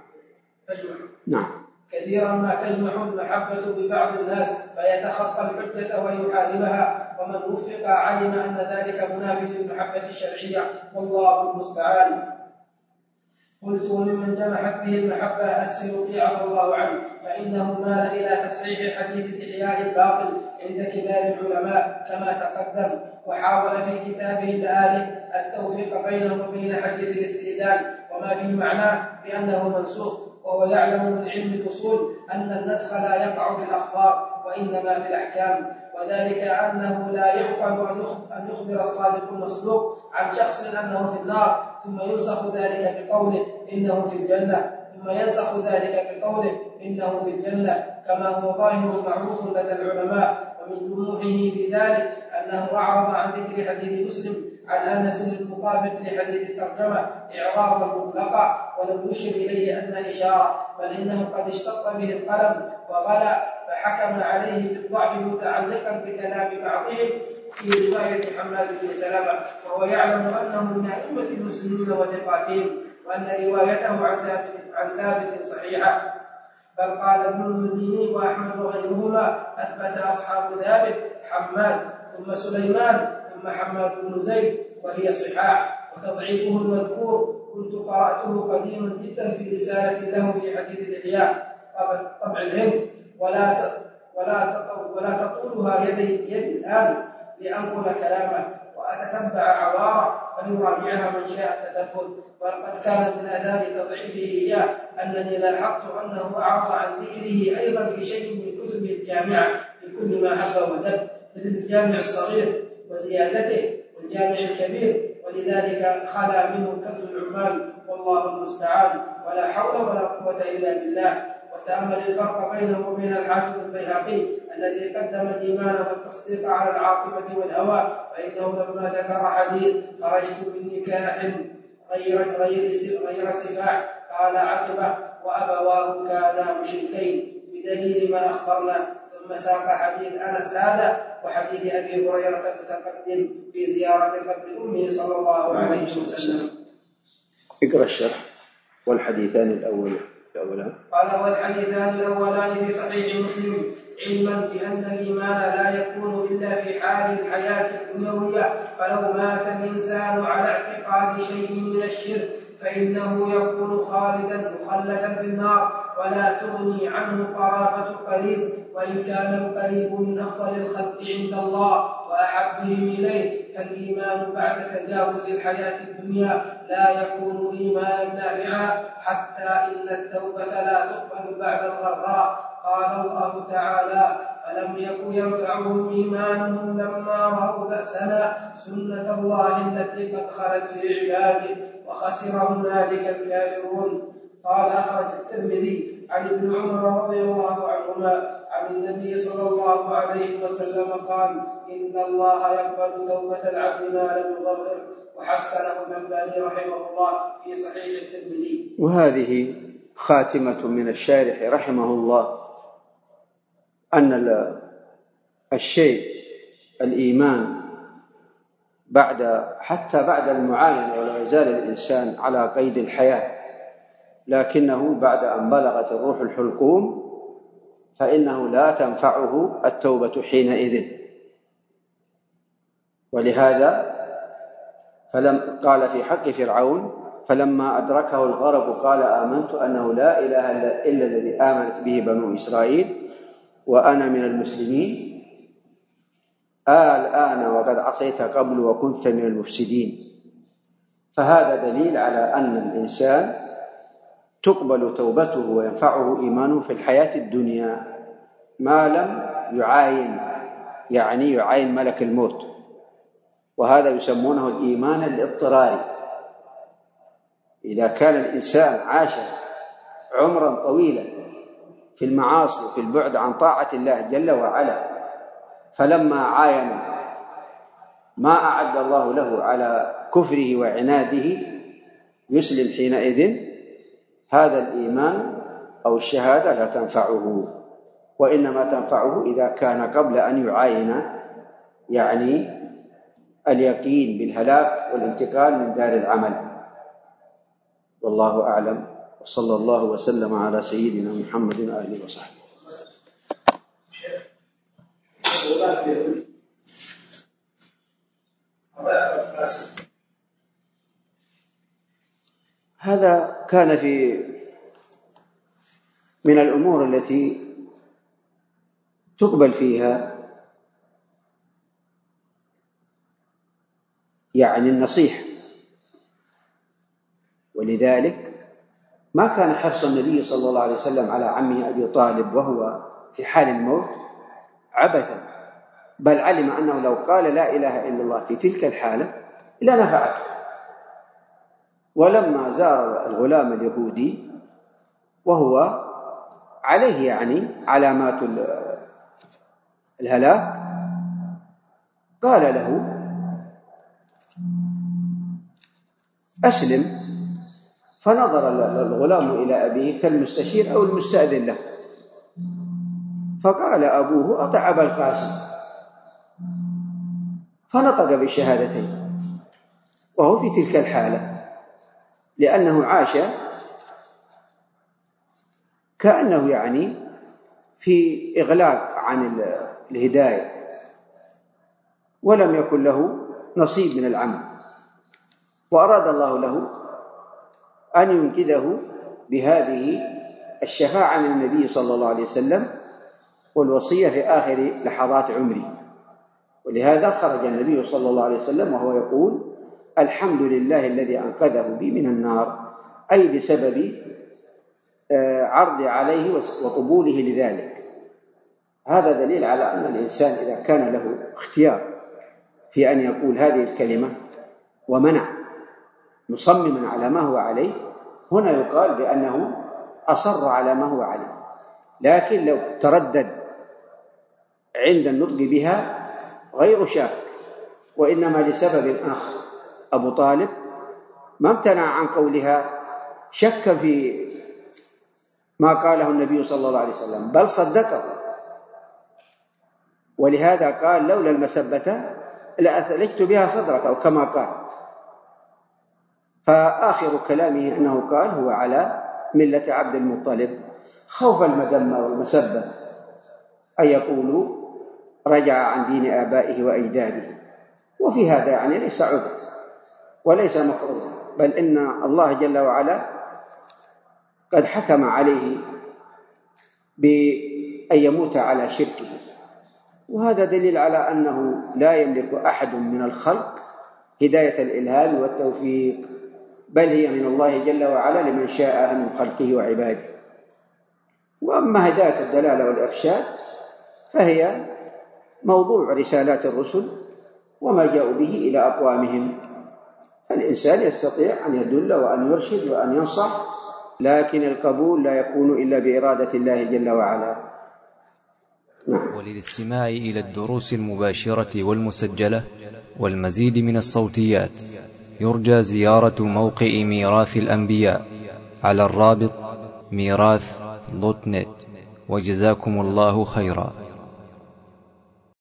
نعم. كثيرا ما تجمع المحبة ببعض الناس فيتخطى الحجة ويحاربها، ومن وفق علم أن ذلك مناف للمحبة الشرعية، والله المستعان. قلت ممن جمحت به المحبة السيوطي عفى الله عنه، فإنه مال إلى تصحيح حديث الإحياء الباطل عند كبار العلماء كما تقدم، وحاول في كتابه الآلي التوفيق بينه وبين حديث الاستئذان وما في معناه بأنه منسوخ، وهو يعلم من علم الأصول أن النسخ لا يقع في الأخبار وإنما في الأحكام، وذلك أنه لا يعقل أن يخبر الصادق المصدوق عن شخص أنه في النار ثم ينسخ ذلك بقوله إنه في الجنة، ثم ينسخ ذلك بقوله إنه في الجنة، كما هو ظاهر معروف لدى العلماء. ومن جموعه في ذلك أنه أعرض عن ذكر حديث مسلم عن أنس المطابق لحديث الترجمة إعراضا مطلقا، ولم يشر إليه أن إشارة، بل إنه قد اشتق به القلم وغلى، فحكم عليه بالضعف متعلقا بكلام بعضهم في رواية حماد بن سلمة، وهو يعلم أنه من أئمة المسلمين وثقاتهم، وأن روايته عن ثابت صحيحة. بل قال ابن المديني وأحمد وغيرهما أثبت أصحاب ثابت حماد ثم سليمان ثم حماد بن زيد، وهي صحاح. وتضعيفه المذكور كنت قرأته قديما جدا في رسالة له في حديث الإحياء طبع الهند، ولا تطولها يدي الآن لأنقل كلامه وأتتبع عواره، فليراجعها من شاء التثبت. وقد كان من آثار تضعيفه إياه أنني لاحظت أنه أعرض عن ذكره أيضا في شيء من كتبه الجامعة بكل ما هب ودب، مثل الجامع الصغير وزيادته والجامع الكبير، ولذلك خلا منه كنز العمال والله المستعان، ولا حول ولا قوة إلا بالله. وتأمل الفرق بينه وبين الحافظ البيهقي الذي قدم الإيمان والتصديق على العاطفة والهوى، فإنه لما ذكر حديث خرجت من نكاح غير سفاح قال عقبه وأبواه كانا مشركين بدليل ما أخبرنا، ثم ساق حديث أنس هذا وحديث أبي هريرة المتقدم في زيارة قبر أمه صلى الله عليه وسلم. اقرأ الشرح. والحديثان الأولان قال والحديثان الأولان في صحيح مسلم علما بأن الإيمان لا يكون إلا في حال الحياة الدنيوية، فلو مات الإنسان على اعتقاد شيء من الشرك فإنه يكون خالدا مخلدا في النار، ولا تغني عنه قرابة القريب، وإن كان القريب من أفضل الخلق عند الله وأحبهم إليه، فالإيمان بعد تجاوز الحياة الدنيا لا يكون إيمانا نافعا، حتى إن التوبة لا تقبل بعد الغراء. قال الله تعالى فلم يكن ينفعهم إيمانهم لما رأوا بأسنا سنة الله التي قد خلت في عباده وخسر هنالك الكافرون. قال أخرج الترمذي عن ابن عمر رضي الله عنهما عن النبي صلى الله عليه وسلم قال إن الله يقبل توبة العبد ما لم يغرر، وحسنه الألباني رحمه الله في صحيح الترمذي. وهذه خاتمة من الشارح رحمه الله أن الشيء الإيمان حتى بعد المعاينة ولا يزال الإنسان على قيد الحياة، لكنه بعد أن بلغت الروح الحلقوم فإنه لا تنفعه التوبة حينئذ. ولهذا قال في حق فرعون فلما أدركه الغرق قال آمنت أنه لا إله إلا الذي آمنت به بنو إسرائيل وأنا من المسلمين الآن وقد عصيت قبل وكنت من المفسدين. فهذا دليل على أن الإنسان تقبل توبته وينفعه إيمانه في الحياة الدنيا ما لم يعاين، يعني يعاين ملك الموت، وهذا يسمونه الإيمان الاضطراري. إذا كان الإنسان عاش عمرا طويلا في المعاصي وفي البعد عن طاعة الله جل وعلا، فلما عاين ما أعد الله له على كفره وعناده يسلم حينئذ، هذا الإيمان أو الشهادة لا تنفعه، وإنما تنفعه إذا كان قبل أن يعاين يعني اليقين بالهلاك والانتقال من دار العمل. والله أعلم، وصلى الله وسلم على سيدنا محمد وآله وصحبه. هذا كان من الأمور التي تقبل فيها يعني النصيحة، ولذلك ما كان حرص النبي صلى الله عليه وسلم على عمه أبي طالب وهو في حال الموت عبثا، بل علم أنه لو قال لا إله إلا الله في تلك الحالة لا نفعته. ولما زار الغلام اليهودي وهو عليه يعني علامات الهلاك قال له أسلم، فنظر الغلام إلى أبيه كالمستشير أو المستأذن له، فقال أبوه أطع أبا القاسم، فنطق بالشهادتين وهو في تلك الحالة، لأنه عاش كأنه يعني في إغلاق عن الهداية ولم يكن له نصيب من العمل، وأراد الله له أن ينقذه بهذه الشفاعة من النبي صلى الله عليه وسلم والوصية في آخر لحظات عمره. ولهذا خرج النبي صلى الله عليه وسلم وهو يقول الحمد لله الذي أنقذه بي من النار، أي بسبب عرض عليه وقبوله لذلك. هذا دليل على أن الإنسان إذا كان له اختيار في أن يقول هذه الكلمة ومنع مصمما على ما هو عليه، هنا يقال بأنه أصر على ما هو عليه. لكن لو تردد عند النطق بها غير شاك وإنما لسبب آخر، أبو طالب ما امتنع عن قولها شك في ما قاله النبي صلى الله عليه وسلم، بل صدقه، ولهذا قال لولا المسبة لأثلجت بها صدرك، أو كما قال. فآخر كلامه أنه قال هو على ملة عبد المطلب، خوف المذمة والمسبة أن يقولوا رجع عن دين آبائه وأجداده. وفي هذا يعني ليس عذر وليس مكروه، بل إن الله جل وعلا قد حكم عليه بأن يموت على شركه، وهذا دليل على أنه لا يملك أحد من الخلق هداية الإلهام والتوفيق، بل هي من الله جل وعلا لمن شاء من خلقه وعباده. وأما هداية الدلالة والإرشاد فهي موضوع رسالات الرسل وما جاءوا به إلى أقوامهم. الإنسان يستطيع أن يدل وأن يرشد وأن ينصح، لكن القبول لا يكون إلا بإرادة الله جل وعلا. وللاستماع إلى الدروس المباشرة والمسجلة والمزيد من الصوتيات يرجى زيارة موقع ميراث الأنبياء على الرابط ميراث.net. وجزاكم الله خيرا.